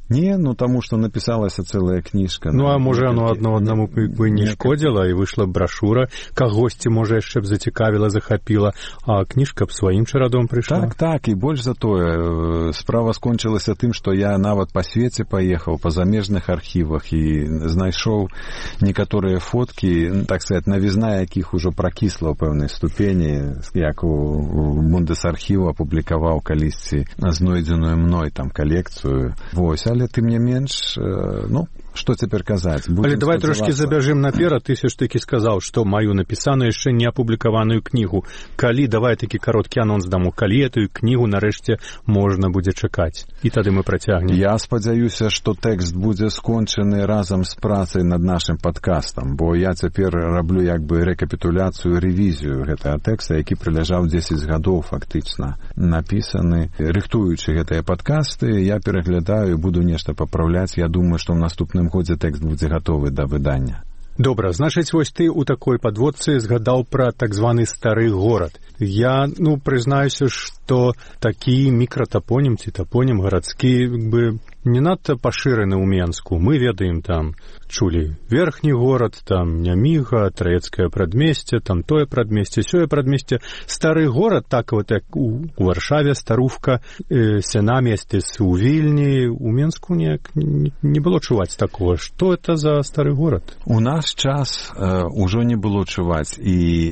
Не, ну таму што напісалася цэлая кніжка. Ну а можа оно аднаму бы не шкодзіла і выйшла брошура, кагосьці можа яшчэ б зацікавіла, захапіла, а кніжка б сваім чарадом прыйшла. Так, і больш за тое, справа скончылася тым, што я нават па свеце паехаў, па замежных архівах і знайшоў некаторыя фоткі, так сказать, навізна якіх ужо пракісла ў пэўнай ступені, як у Бундесархіў апублікаваў калісьці знойдзеную мной там калекцыю. Вось, але тым не менш, ну, што цяпер казаць? Але давай трошкі забяжым наперад, ты ж такі сказаў, што маю напісаную яшчэ не апублікаваную кнігу. Калі, давай такі кароткі анонс даму, калі этую кнігу нарэшце можна будзе чакаць? І тады мы працягнем. Я спадзяюся, што тэкст будзе скончаны разам з працай над нашым падкастам, бо я цяпер раблю як бы рэкапітуляцыю, рэвізію гэтага тэкста, які прыляжаў 10 гадоў фактычна напісаны. Рыхтуючы гэтыя падкасты, я пераглядаю, буду нешта папраўляць. Я думаю, што ў наступным годзе тэкст будзе гатовы да выдання. Добра, значыць, вось ты ў такой падводцы згадаў пра так званы стары горад. Я, прызнаюся, што такі мікратапонім ці тапонім гарадскі бы не надта пашыраны ў Менску. Мы ведаем там, чулі верхні горад, там Няміга, Траецкае прадмесце, там тое прадмесце, сёе прадмесце. Стары горад, так вот як у Варшаве, Старówka, Сенаместис у Вільні, у Менску не было чуваць такого. Што это за стары горад? У наш час ужо не было чуваць, і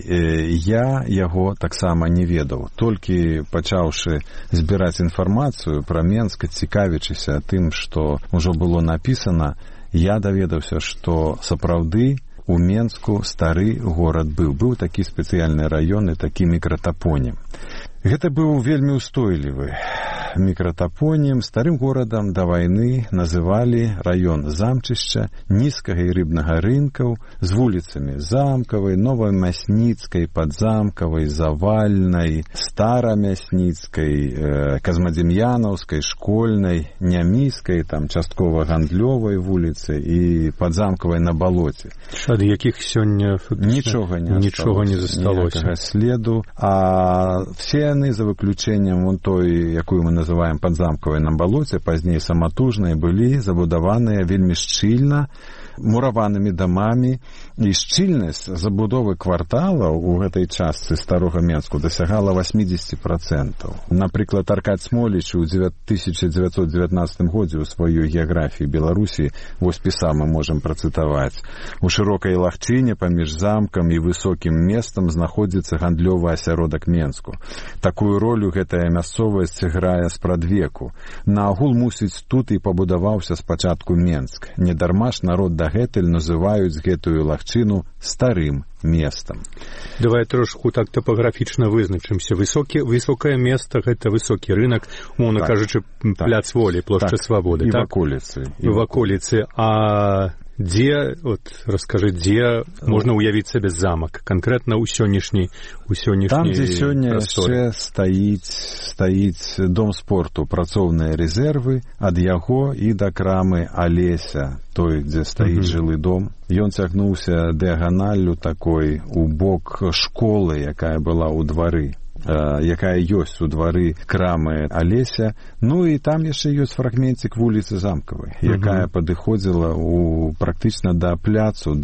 я яго таксама не ведаў. Толькі пачаўшы збіраць інфармацыю пра Менск, цікавячыся тым, што ўжо было напісана, я даведаўся, што сапраўды у Менску стары горад быў. Быў такі спецыяльны раён і такі мікратапонім. Гэта быў вельмі ўстойлівы мікратапонім. Старым горадам да вайны называлі раён замчышча, нізкага і рыбнага рынкаў, з вуліцамі Замкавай, Новамясніцкай, Падзамкавай, Завальнай, Старамясніцкай, Казмадзем'янаўскай, Школьнай, Няміскай, там часткова Гандлёвай вуліцы і Падзамкавай на балоце. Ад якіх сёння нічога не засталося. Следу, а все яны, за выключэннем той, якую мы называем Падзамкавай на балоце, пазней саматужныя, былі забудаваныя вельмі шчыльна, мураванымі дамамі, і шчыльнасць забудовы кварталаў у гэтай частцы старога Менску дасягала 80%. Напрыклад, Аркадь Смоліч у 1919 годзе ў сваёй геаграфіі Беларусі, вось пісаў, мы можам працытаваць: у шырокай лагчыне паміж замкам і высокім местам знаходзіцца гандлёвы асяродак Менску. Такую ролю гэтая мясцовасць грае спрадвеку. Наагул, мусіць, тут і пабудаваўся спачатку Менск. Недарма ж народ дагэтуль называюць гэтую лагчыну старым местам. Давай трошку так топаграфічна вызначымся. Высокае место — гэта высокі рынок, умоўна кажучы, пляц Волі, плошча Свабоды. І ваколіцы. Ваколіцы. А дзе, раскажы, дзе можна ўявіць сабе замак? Канкрэтна ў сённяшняй там, дзе сёння яшчэ стаіць дом спорту, працоўныя рэзервы, ад яго і да крамы Алеся, той, дзе стаіць жылы дом. Ён цягнуўся дыяганаллю такой у бок школы, якая была ў двары, якая ёсць у двары крамы Алеся. Ну і там яшчэ ёсць фрагментик вуліцы Замкавай, якая падыходзіла практычна да пляцу,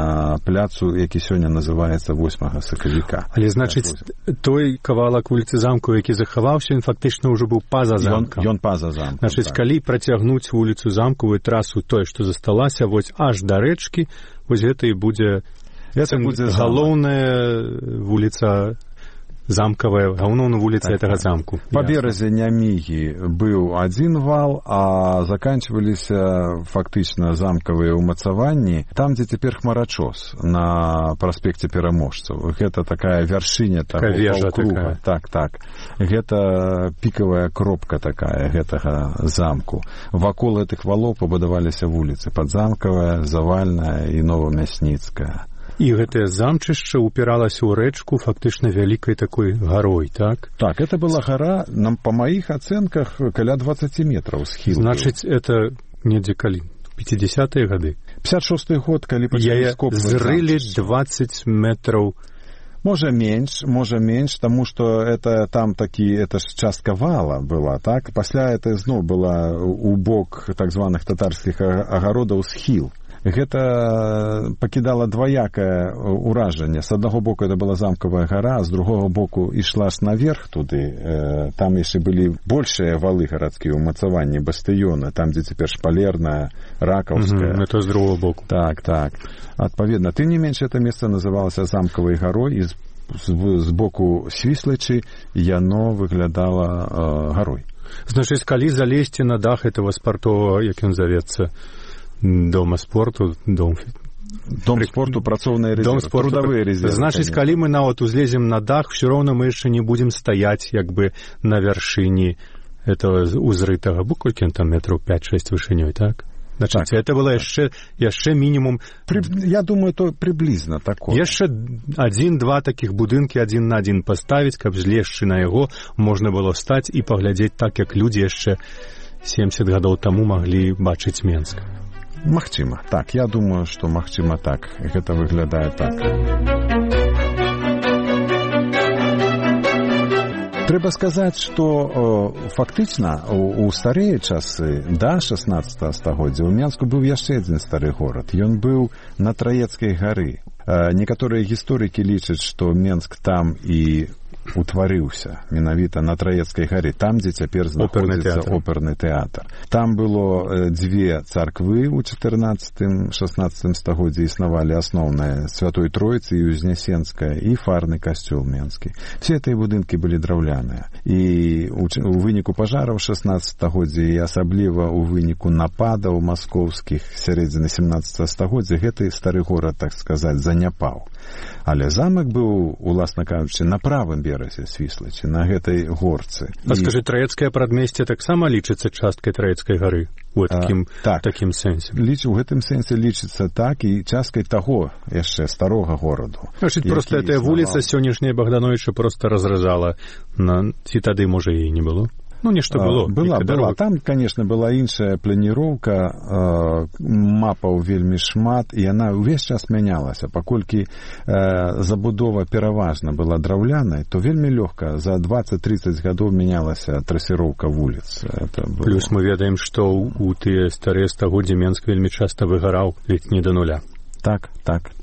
які сёння называецца 8 сакавіка. Але, значыць, той кавалак вуліцы Замкавай, які захаваўся, ён фактычна ўжо быў па-за замкам. Ён па-за замкам. Значыць, калі працягнуць вуліцу Замкавую, трасу тое, што засталася, вось аж да рэчкі, вось гэта і будзе галоўная вуліца Замкавая, галоўная вуліца гэтага замку. Па беразе Нямігі быў адзін вал, а заканчваліся фактычна замкавыя ўмацаванні там, дзе цяпер хмарачос, на праспекце Пераможцаў. Гэта такая вяршыня паўкруга. Так. Гэта пікавая кропка такая гэтага замку. Вакол гэтых валоў пабудаваліся вуліцы: Падзамкавая, Завальная і Новамясніцкая. І гэтае замчышча упіралася ў рэчку фактычна вялікай такой гарой, так? Так, это была гара, па маіх ацэнках, каля 20 метраў схіл. Значыць, это недзе калі? 50-е гады? 56-й год, калі пачалі скопваць. Зрылі 20 метраў Можа менш, таму што это там это ж частка вала была, так? Пасля это зноў была у бок так званых татарскіх агародаў схіл. Гэта пакідала дваякае ўражанне. З аднаго боку это была замкавая гара, з другога боку ішла ж наверх туды. Там яшчэ былі большыя валы гарадскія ўмацаванні, бастыёны, там, дзе цяпер шпалерная, ракаўская. Это з другого боку. Так. Адпаведна, тым не менш, это месца называлася замкавай гарой, і з боку Свіслачы яно выглядала гарой. Значыць, калі залезці на дах этого спартового, як ён завецца, дома спорту, дом спорту, працоўныя резервы, трудовыя резервы. Значыць, калі мы нават узлезем на дах, все роўно мы яшчэ не будзем стаяць як бы на вяршыні этого узрытага, бо колькі там метраў 5-6 вышынёй, так? Значыць, это было яшчэ мінімум... Я думаю, то приблизно такое. Яшчэ 1-2 такіх будынкі адзін на адзін паставіць, каб злезчы на яго можна было стаць і паглядзець так, як людзі яшчэ 70 гадоў таму маглі бачыць Менск. Магчыма, так. Я думаю, што магчыма так. Гэта выглядае так. Трэба сказаць, што фактычна у старыя часы, да 16 стагоддзя, у Менску быў яшчэ адзін стары горад. Ён быў на Траецкай гары. Некаторыя гісторыкі лічаць, што Менск там і утварыўся менавіта на Траецкай гары, там, дзе цяпер знаходзіцца оперны тэатр. Там было дзве царквы ў 14-16 стагоддзі існавалі, асноўная Святой Троіцы і Узнесенская, і фарны касцёл менскі. Все гэтыя будынкі былі драўляныя. І у выніку пажараў 16 стагоддзя і асабліва у выніку нападаў маскоўскіх сярэдзіны 17 стагоддзя гэты стары горад, так сказаць, заняпаў. Але замак быў, уласна кажучы, на правым беразе Свіслачы, на гэтай горцы. А скажы, Траецкае прадмесце таксама лічыцца часткай Траецкай гары? У такім сэнсе? У гэтым сэнсе лічыцца так, і часткай таго яшчэ старога гораду. Значыць, проста гэтая вуліца сённяшняя Богдановича проста разразала. Ці тады, можа, і не было? Ну, нешта было. Была. Там, конечно, была іншая планіроўка, мапаў вельмі шмат, і яна ўвесь час мянялася. Паколькі забудова пераважна была драўлянай, то вельмі лёгка за 20-30 гадоў мянялася трасіроўка вуліц. Плюс мы ведаем, што у тыя старыя стагоддзі Менск вельмі часта выгараў, ледзь не да нуля. Так.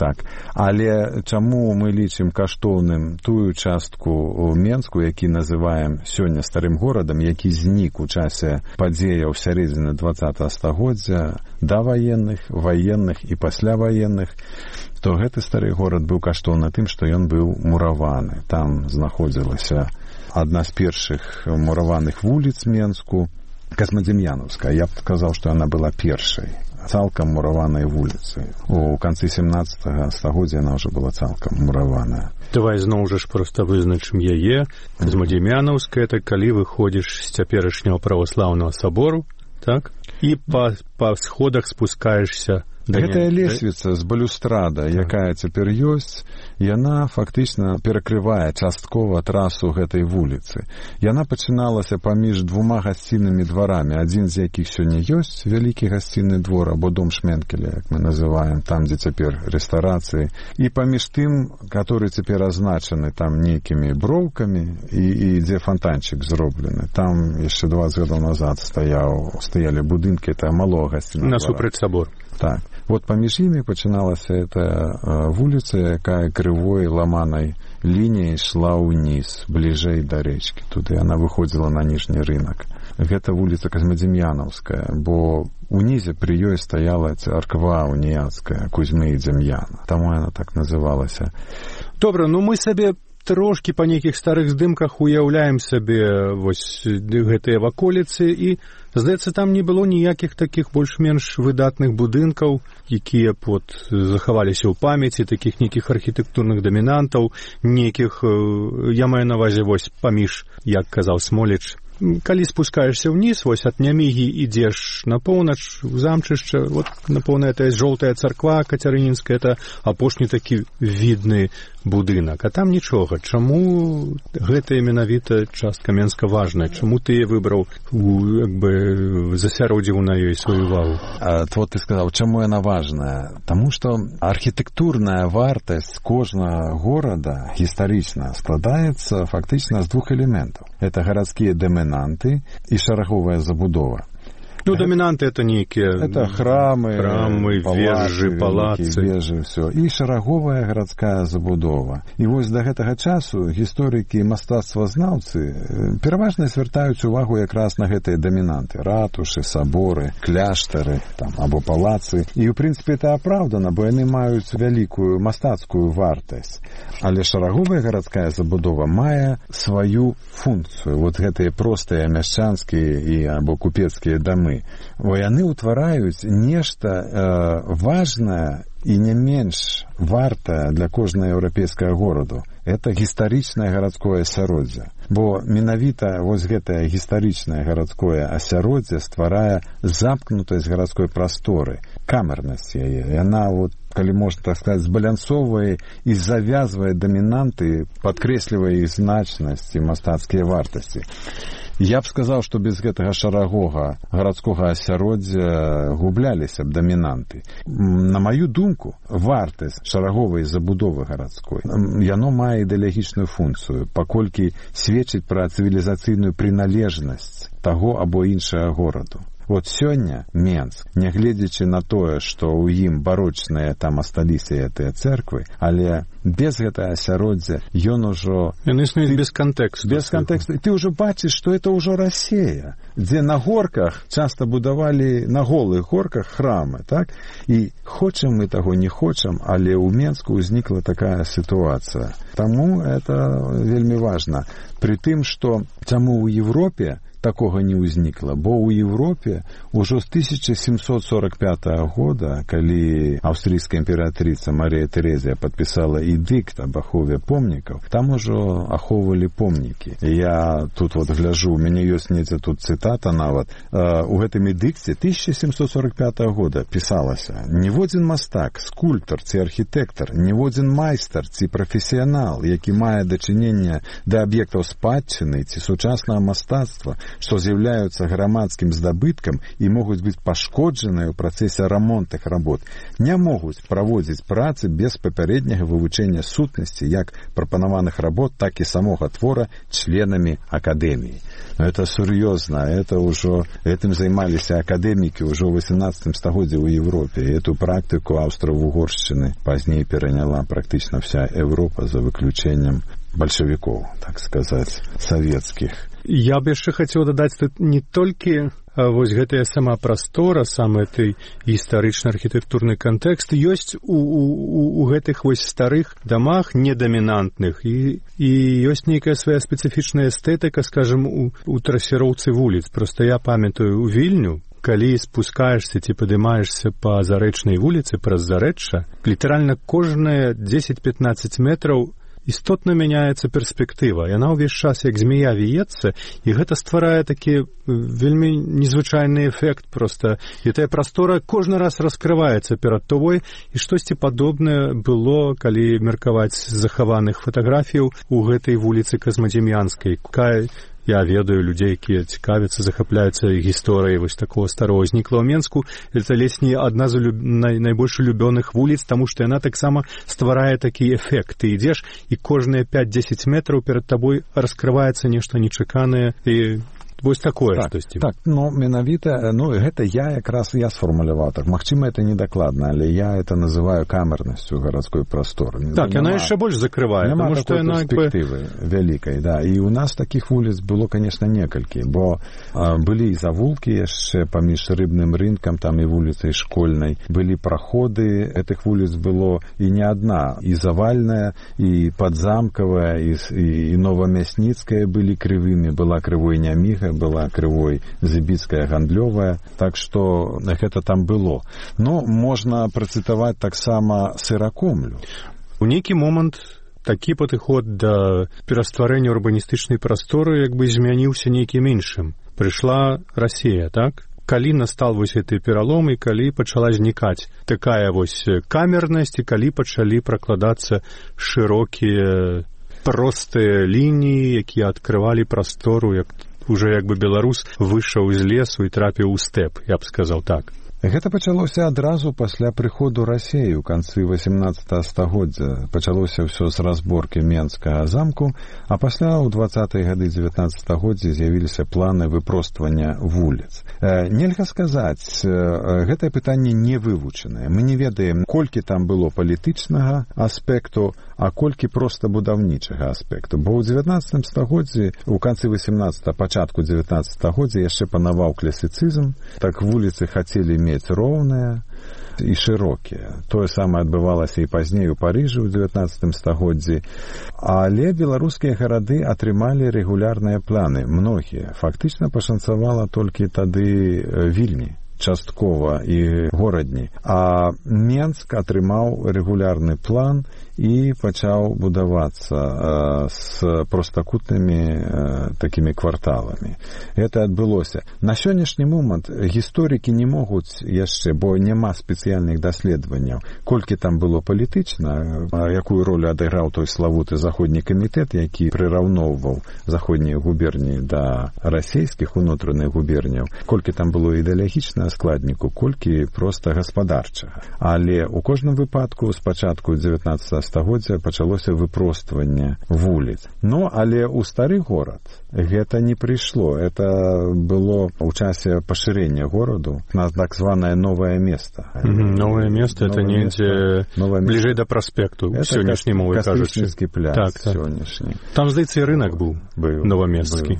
Але чаму мы лічым каштоўным тую частку Менску, які называем сёння старым горадам, які знік у часе падзеяў сярэдзіны 20 стагоддзя, даваенных, ваенных і пасляваенных, то гэты стары горад быў каштоўны тым, што ён быў мураваны. Там знаходзілася адна з першых мураваных вуліц Менску, Касмадем'янаўская. Я б сказаў, што яна была першай цалкам мураванай вуліцы. У канцы 17 стагоддзя яна ўжо была цалкам мураваная. Давай зноў жа ж проста вызначым яе. Касмадем'янаўская, это калі выходзіш з цяперашняго праваслаўнага сабору, так? І па сходах спускаешся. Гэтая лесвіца з балюстрада, якая цяпер ёсць, яна фактычна перакрывае часткова трасу гэтай вуліцы. Яна пачыналася паміж двума гасцінымі дварамі, адзін з якіх сёння ёсць, вялікі гасцінны двор, або дом Шменкеля, як мы называем, там, дзе цяпер рэстарацыі, і паміж тым, который цяпер азначаны там нейкімі броўкамі, і дзе фантанчык зроблены. Там яшчэ 20 гадоў назад стаялі будынкі, это малога гасціннага двора. Насупраць сабор. Так. Вот паміж імі пачыналася эта вуліца, якая крывой ламанай лініяй ішла ўніз, бліжэй да рэчкі. Туды яна выходзіла на ніжні рынак. Гэта вуліца Касмадем'янаўская, бо унізе пры ёй стаяла царква уніяцкая Кузьмы і Дзем'яна. Таму яна так называлася. Добра, ну мы сабе трошкі па нейкіх старых здымках уяўляем сабе вось гэтыя ваколіцы, і здаецца, там не было ніякіх такіх больш-менш выдатных будынкаў, якія захаваліся ў памяці, такіх нейкіх архітэктурных дамінантаў, нейкіх, я маю на ўвазе вось паміж, як казаў Смоліч, калі спускаешься вниз, вось ад Нямігі ідзеш на поўнач, в замчышча, вот на поўнае, это жоўтая царква Кацярынінская, это апошні такі видны будынак. А там нічога. Чаму гэта менавіта частка Менска важная? Чаму ты выбраў, як бы, засяродзіў на ёй сваю увагу? Вот ты сказаў, чаму яна важная? Таму што архітэктурная вартасць кожнага горада гістарычна складаецца фактычна з двух элементаў. Это гарадскія дамінанты і шараговая забудова. Ну, доминанты это некие... Это храмы, палацы. Вежы, все. И шараговая городская забудова. И вот до гэтага часу историки и мастацтвазнаўцы пераважна звяртаюць увагу якраз на гэтыя доминанты. Ратушы, соборы, кляштары, там, або палацы. И, в принципе, это оправдано, бо яны маюць вялікую мастацкую вартасць. Але шараговая городская забудова мае сваю функцию. Вот гэтыя простыя мяшчанскія і або купецкія дамы. Яны ўтвараюць нешта важнае і не менш вартае для кожнага еўрапейскага гораду. Это гістарычнае гарадское асяроддзе. Бо менавіта вось гэтае гістарычнае гарадское асяроддзе стварае замкнутасць гарадской прасторы, камернасць яе. Яна, вот, калі можна так сказаць, збалансоўвае і завязвае дамінанты, падкрэслівае іх значнасць і мастацкія вартасці. Я б сказаў, што без гэтага шарагога гарадскога асяроддзя губляліся б дамінанты. На маю думку, вартасць шараговай забудовы гарадской, яно мае ідэалагічную функцыю, паколькі сведчыць пра цывілізацыйную прыналежнасць таго або іншага гораду. Вот сёння Менск, нягледзячы на тое, што ў ім барочныя там асталіся гэтыя цэрквы, але без гэтага асяроддзя ён ужо... Ён існуе без кантэксту. Без кантэксту. І ты ўжо бачыш, што это ўжо Расія, дзе на горках часта будавалі, на голых горках храмы, так? І хочам мы таго, не хочам, але ў Менску ўзнікла такая сітуацыя. Таму это вельмі важна. Пры тым, што чаму ў Европе такога не ўзнікла, бо ў Европе ўжо з 1745 года, калі аўстрыйская імператрыца Марія Тэрэзія падпісала эдыкт об ахове помнікаў, там ужо ахоўвалі помнікі. Я тут вот гляжу, у мяне ёсць недзе тут цытата нават. У гэтым эдыкце 1745 года пісалася: ніводзін мастак, скульптар ці архітэктар, ніводзін майстар ці прафесіянал, які мае дачыненне да аб'ектаў спадчыны ці сучаснага мастацтва, што з'яўляюцца грамадскім здабыткам і могуць быць пашкоджаныя ў працэсе рамонтных работ, не могуць праводзіць працы без папярэдняга вывучэння сутнасці як прапанаваных работ, так і самога твора членамі акадэміі. Но это сур'ёзна, это ўжо этым займаліся акадэмікі ўжо ў 18 стагоддзі ў Европе. І эту практыку Аўстра-Вугоршчыны пазней пераняла практычна вся Европа, за выключэннем бальшавікоў, так сказаць, савецкіх. Я б яшчэ хацеў дадаць тут не толькі вось гэтая сама прастора, сам гэты гістарычна-архітэктурны кантэкст ёсць у гэтых вось старых дамах недамінантных, і ёсць нейкая свая спецыфічная эстэтыка, скажем, у трасіроўцы вуліц. Просто я памятаю у Вільню, калі спускаешься ці падымаешься па зарэчнай вуліцы праз зарэчча, літаральна кожныя 10-15 метраў істотна мяняецца перспектыва. Яна ўвесь час як змея віецца, і гэта стварае такі вельмі незвычайны эфект проста. І тая прастора кожны раз раскрываецца перад тобой, і штосьці падобнае было, калі меркаваць захаваных фатаграфіяў у гэтай вуліцы Казмадзем'янскай. Я ведаю людзей, якія цікавяцца, захапляюцца гісторыяй вось такого старого знікла ў Менску. Это ледзь не адна з найбольш улюбёных вуліц, таму што яна таксама стварае такі эфект. Ты ідзеш, і кожныя 5-10 метраў перад табой раскрываецца нешта нечаканае, і вось такое штосьці. Так, ну, менавіта, ну, гэта я якраз сфармуляваў так. Магчыма, это недакладна, але я это называю камернасцю гарадской прасторы. Так, яна яшчэ больш закрывае, таму што яна перспектывы вялікай, да. І у нас такіх вуліц было, конечно, некалькі, бо былі і завулкі яшчэ паміж рыбным рынкам, там і вуліцай Школьнай, былі праходы, гэтых вуліц было і не адна, і Завальная, і Падзамкавая, і Новамясніцкая былі крывымі, была крывой Няміга, была крывой Зыбіцкая гандлёвая, так што гэта там было. Но можна працытаваць таксама Сыракомлю. У нейкі момант такі падыход да перастварэння урбаністычнай прасторы як бы змяніўся нейкім іншым. Прыйшла Расія, так? Калі настал вось гэты пералом і калі пачала знікаць такая вось камернасць і калі пачалі пракладацца шырокія простыя лініі, якія адкрывалі прастору, як уже як бы беларус выйшаў з лесу і трапіў у стэп, я б сказаў так. Гэта пачалося адразу пасля прыходу Расіі ў канцы 18 стагоддзя. Пачалося ўсё з разборкі Менскага замку, а пасля ў 20-е гады 19 стагоддзя з'явіліся планы выпроствання вуліц. Нельга сказаць, гэтае пытанне не вывучанае. Мы не ведаем, колькі там было палітычнага аспекту, а колькі проста будаўнічага аспекту. Бо ў 19 стагоддзі, у канцы 18-го, пачатку 19 стагоддзя яшчэ панаваў класіцызм, так вуліцы хацелі мець роўныя і шырокія. Тое самае адбывалася і пазней у Парыжы ў 19 стагоддзі. Але беларускія гарады атрымалі рэгулярныя планы, многія. Фактычна пашанцавала толькі тады Вільні, часткова і горадні. А Менск атрымаў рэгулярны план і пачаў будавацца з простакутнымі такімі кварталамі. Гэта адбылося. На сённяшні момант гісторыкі не могуць яшчэ, бо няма спецыяльных даследаванняў, колькі там было палітычна, якую ролю адыграў той славуты заходні камітэт, які прыраўноўваў заходнія губерніі да расійскіх унутраных губерняў, колькі там было ідэалагічна складніку, колькі проста гаспадарчага. Але ў кожным выпадку спачатку 19 стагоддзя пачалося выпростваванне вуліц. Ну, але ў стары горад гэта не прыйшло. Это было ў часе пашырэння гораду на так званае новае место. Новае место, это недзе бліжэй да праспекту, сённяшняй мовай кажучы. Кастрычніцкі пляц сённяшні. Там, здаецца, і рынак быў новамесцкі.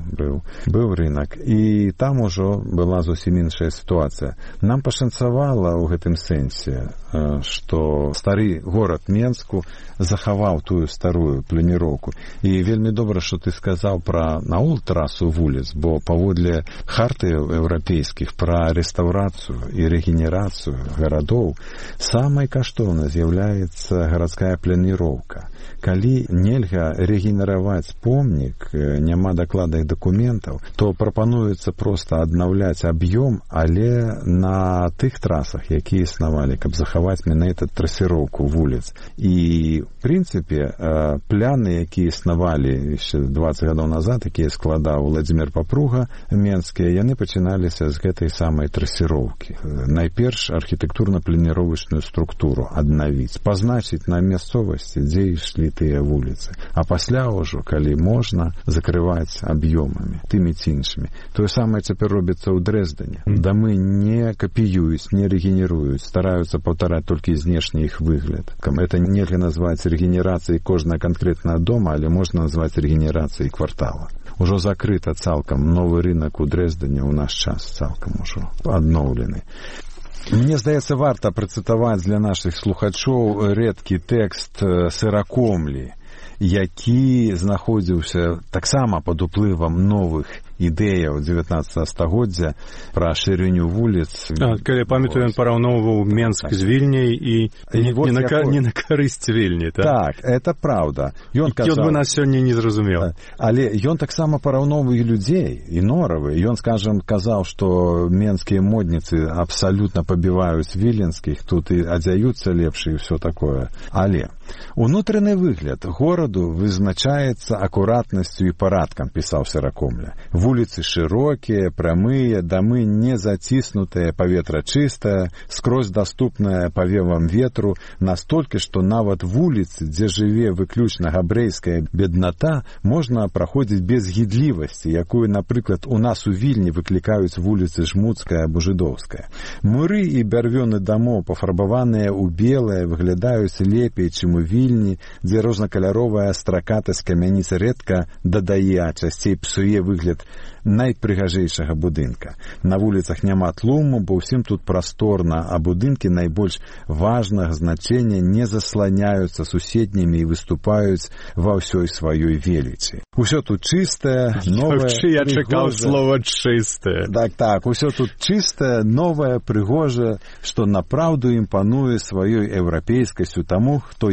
Быў рынак. І там ужо была зусім іншая сітуацыя. Нам пашанцавала ў гэтым сэнсе, што стары горад Менску захаваў тую старую планіроўку. І вельмі добра, што ты сказаў пра наогул трасу вуліц, бо паводле харты еўрапейскіх пра рэстаўрацыю і рэгенерацыю гарадоў самай каштоўнай з'яўляецца гарадская планіроўка. Калі нельга рэгенераваць помнік, няма дакладных дакументаў, то прапануецца проста аднаўляць аб'ём, але на тых трасах, якія існавалі, каб захаваць менавіта трасіроўку вуліц. І, в прынцыпе, пляны, якія існавалі яшчэ 20 гадоў назад, якія складаў Владзімір Папруга менскія, яны пачыналіся з гэтай самай трасіроўкі. Найперш архітэктурна-планіровачную структуру аднавіць, пазначыць на мясцовасці, дзе ішлі тыя вуліцы. А пасля ўжо, калі можна, закрываць аб'ёмамі, тымі ці іншымі. Тое самае цяпер робіцца ў Дрэздане. Дамы не капіююць, не рэгенеруюць, стараюцца паўтараць толькі знешні іх выгляд. Это нельга назваць рэгенерацыяй кожнага канкрэтнага дома, але можна назваць рэгенерацыяй квартала. Ужо закрыта цалкам новы рынак у Дрэздане ў наш час цалкам ужо адноўлены. Мне здаецца, варта працытаваць для нашых слухачоў рэдкі тэкст Сыракомлі, які знаходзіўся таксама пад уплывам новых ідэяў 19 стагоддзя пра шырыню вуліц. Калі памятаю, ён параўноўваў Менск з Вільняй і не на карысць Вільні. Так, это праўда. Ён бы нас сёння не зразумеў. Але ён таксама параўноўваў і людзей, і норавы. Ён, скажам, казаў, што менскія модніцы абсалютна пабіваюць віленскіх, тут і адзяюцца лепш і ўсё такое. Але унутраны выгляд гораду вызначаецца акуратнасцю і парадкам, пісаў Сыракомля. Вуліцы шырокія, прамыя, дамы не заціснутыя, паветра чыстае, скрозь даступнае павевам ветру, настолькі, што нават вуліцы, дзе жыве выключна габрэйская бедната, можна праходзіць без гідлівасці, якую, напрыклад, у нас у Вільні выклікаюць вуліцы Жмуцкая або Жыдоўская. Муры і бярвёны дамоў, пафарбаваныя ў белае, выглядаюць лепей, чым у Вільні, дзе рознакаляровая стракатасць камяніц рэдка дадае, а часцей псуе выгляд найпрыгажэйшага будынка. На вуліцах няма тлуму, бо ўсім тут прасторна, а будынкі найбольш важнага значэння не засланяюцца суседнімі і выступаюць ва ўсёй сваёй велічы. Усё тут чыстае, новае, я чакаў слова чыстае. Так, усё тут чыстае, новае, прыгожае, што напраўду імпануе сваёй еўрапейскасцю таму, хто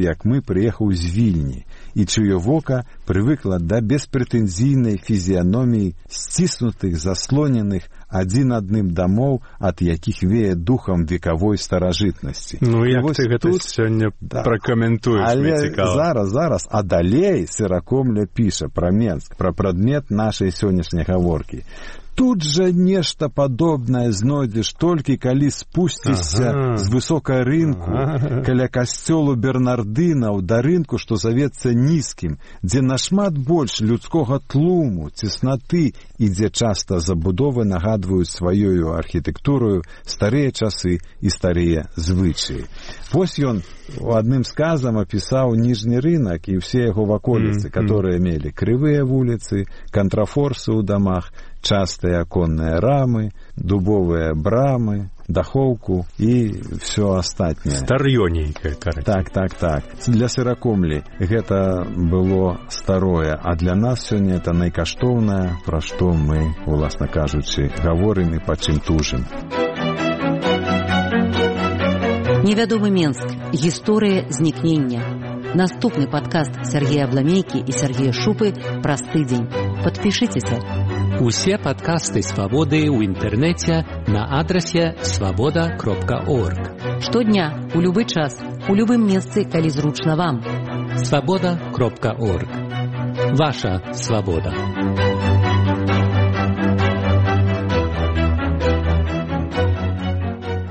як мы, прыехаў з Вільні, і чыё вока прывыкла да беспрэтэнзійнай фізіяноміі сціснутых, заслоненых адзін адным дамоў, ад якіх вее духам векавой старажытнасці. Ну, як ты гэта сёння пракаментуеш, мне цікава. Зараз, а далей Сыракомля піша пра Менск, пра прадмет нашай сённяшняй гаворкі. Тут жа нешта падобнае знойдзеш толькі калі спусцішся з высокай рынку каля касцёлу Бернардынаў да рынку, што завецца нізкім, дзе нашмат больш людскога тлуму, цеснаты і дзе часта забудовы нагадваюць сваёю архітэктурою старыя часы і старыя звычаі. Вось ён у адным сказам апісаў ніжні рынак і ўсе яго ваколіцы, которые мелі крывыя вуліцы, кантрафорсы ў дамах, частыя аконныя рамы, дубовыя брамы, дахоўку і ўсё астатняе. Старёненькае, карацей. Так. Для Сыракомлі гэта было старое, а для нас сёння это найкаштоўнае, пра што мы, уласна кажучы, гаворым і па чым тужым. Невядомы Менск. Гісторыя знікнення. Наступны падкаст Сергея Абламейкі і Сергея Шупы праз тыдзень. Падпішыцеся. Усе падкасты «Свабоды» ў інтэрнэце на адрасе swaboda.org. Штодня, у любы час, у любым месцы, калі зручна вам. swaboda.org. Ваша свабода.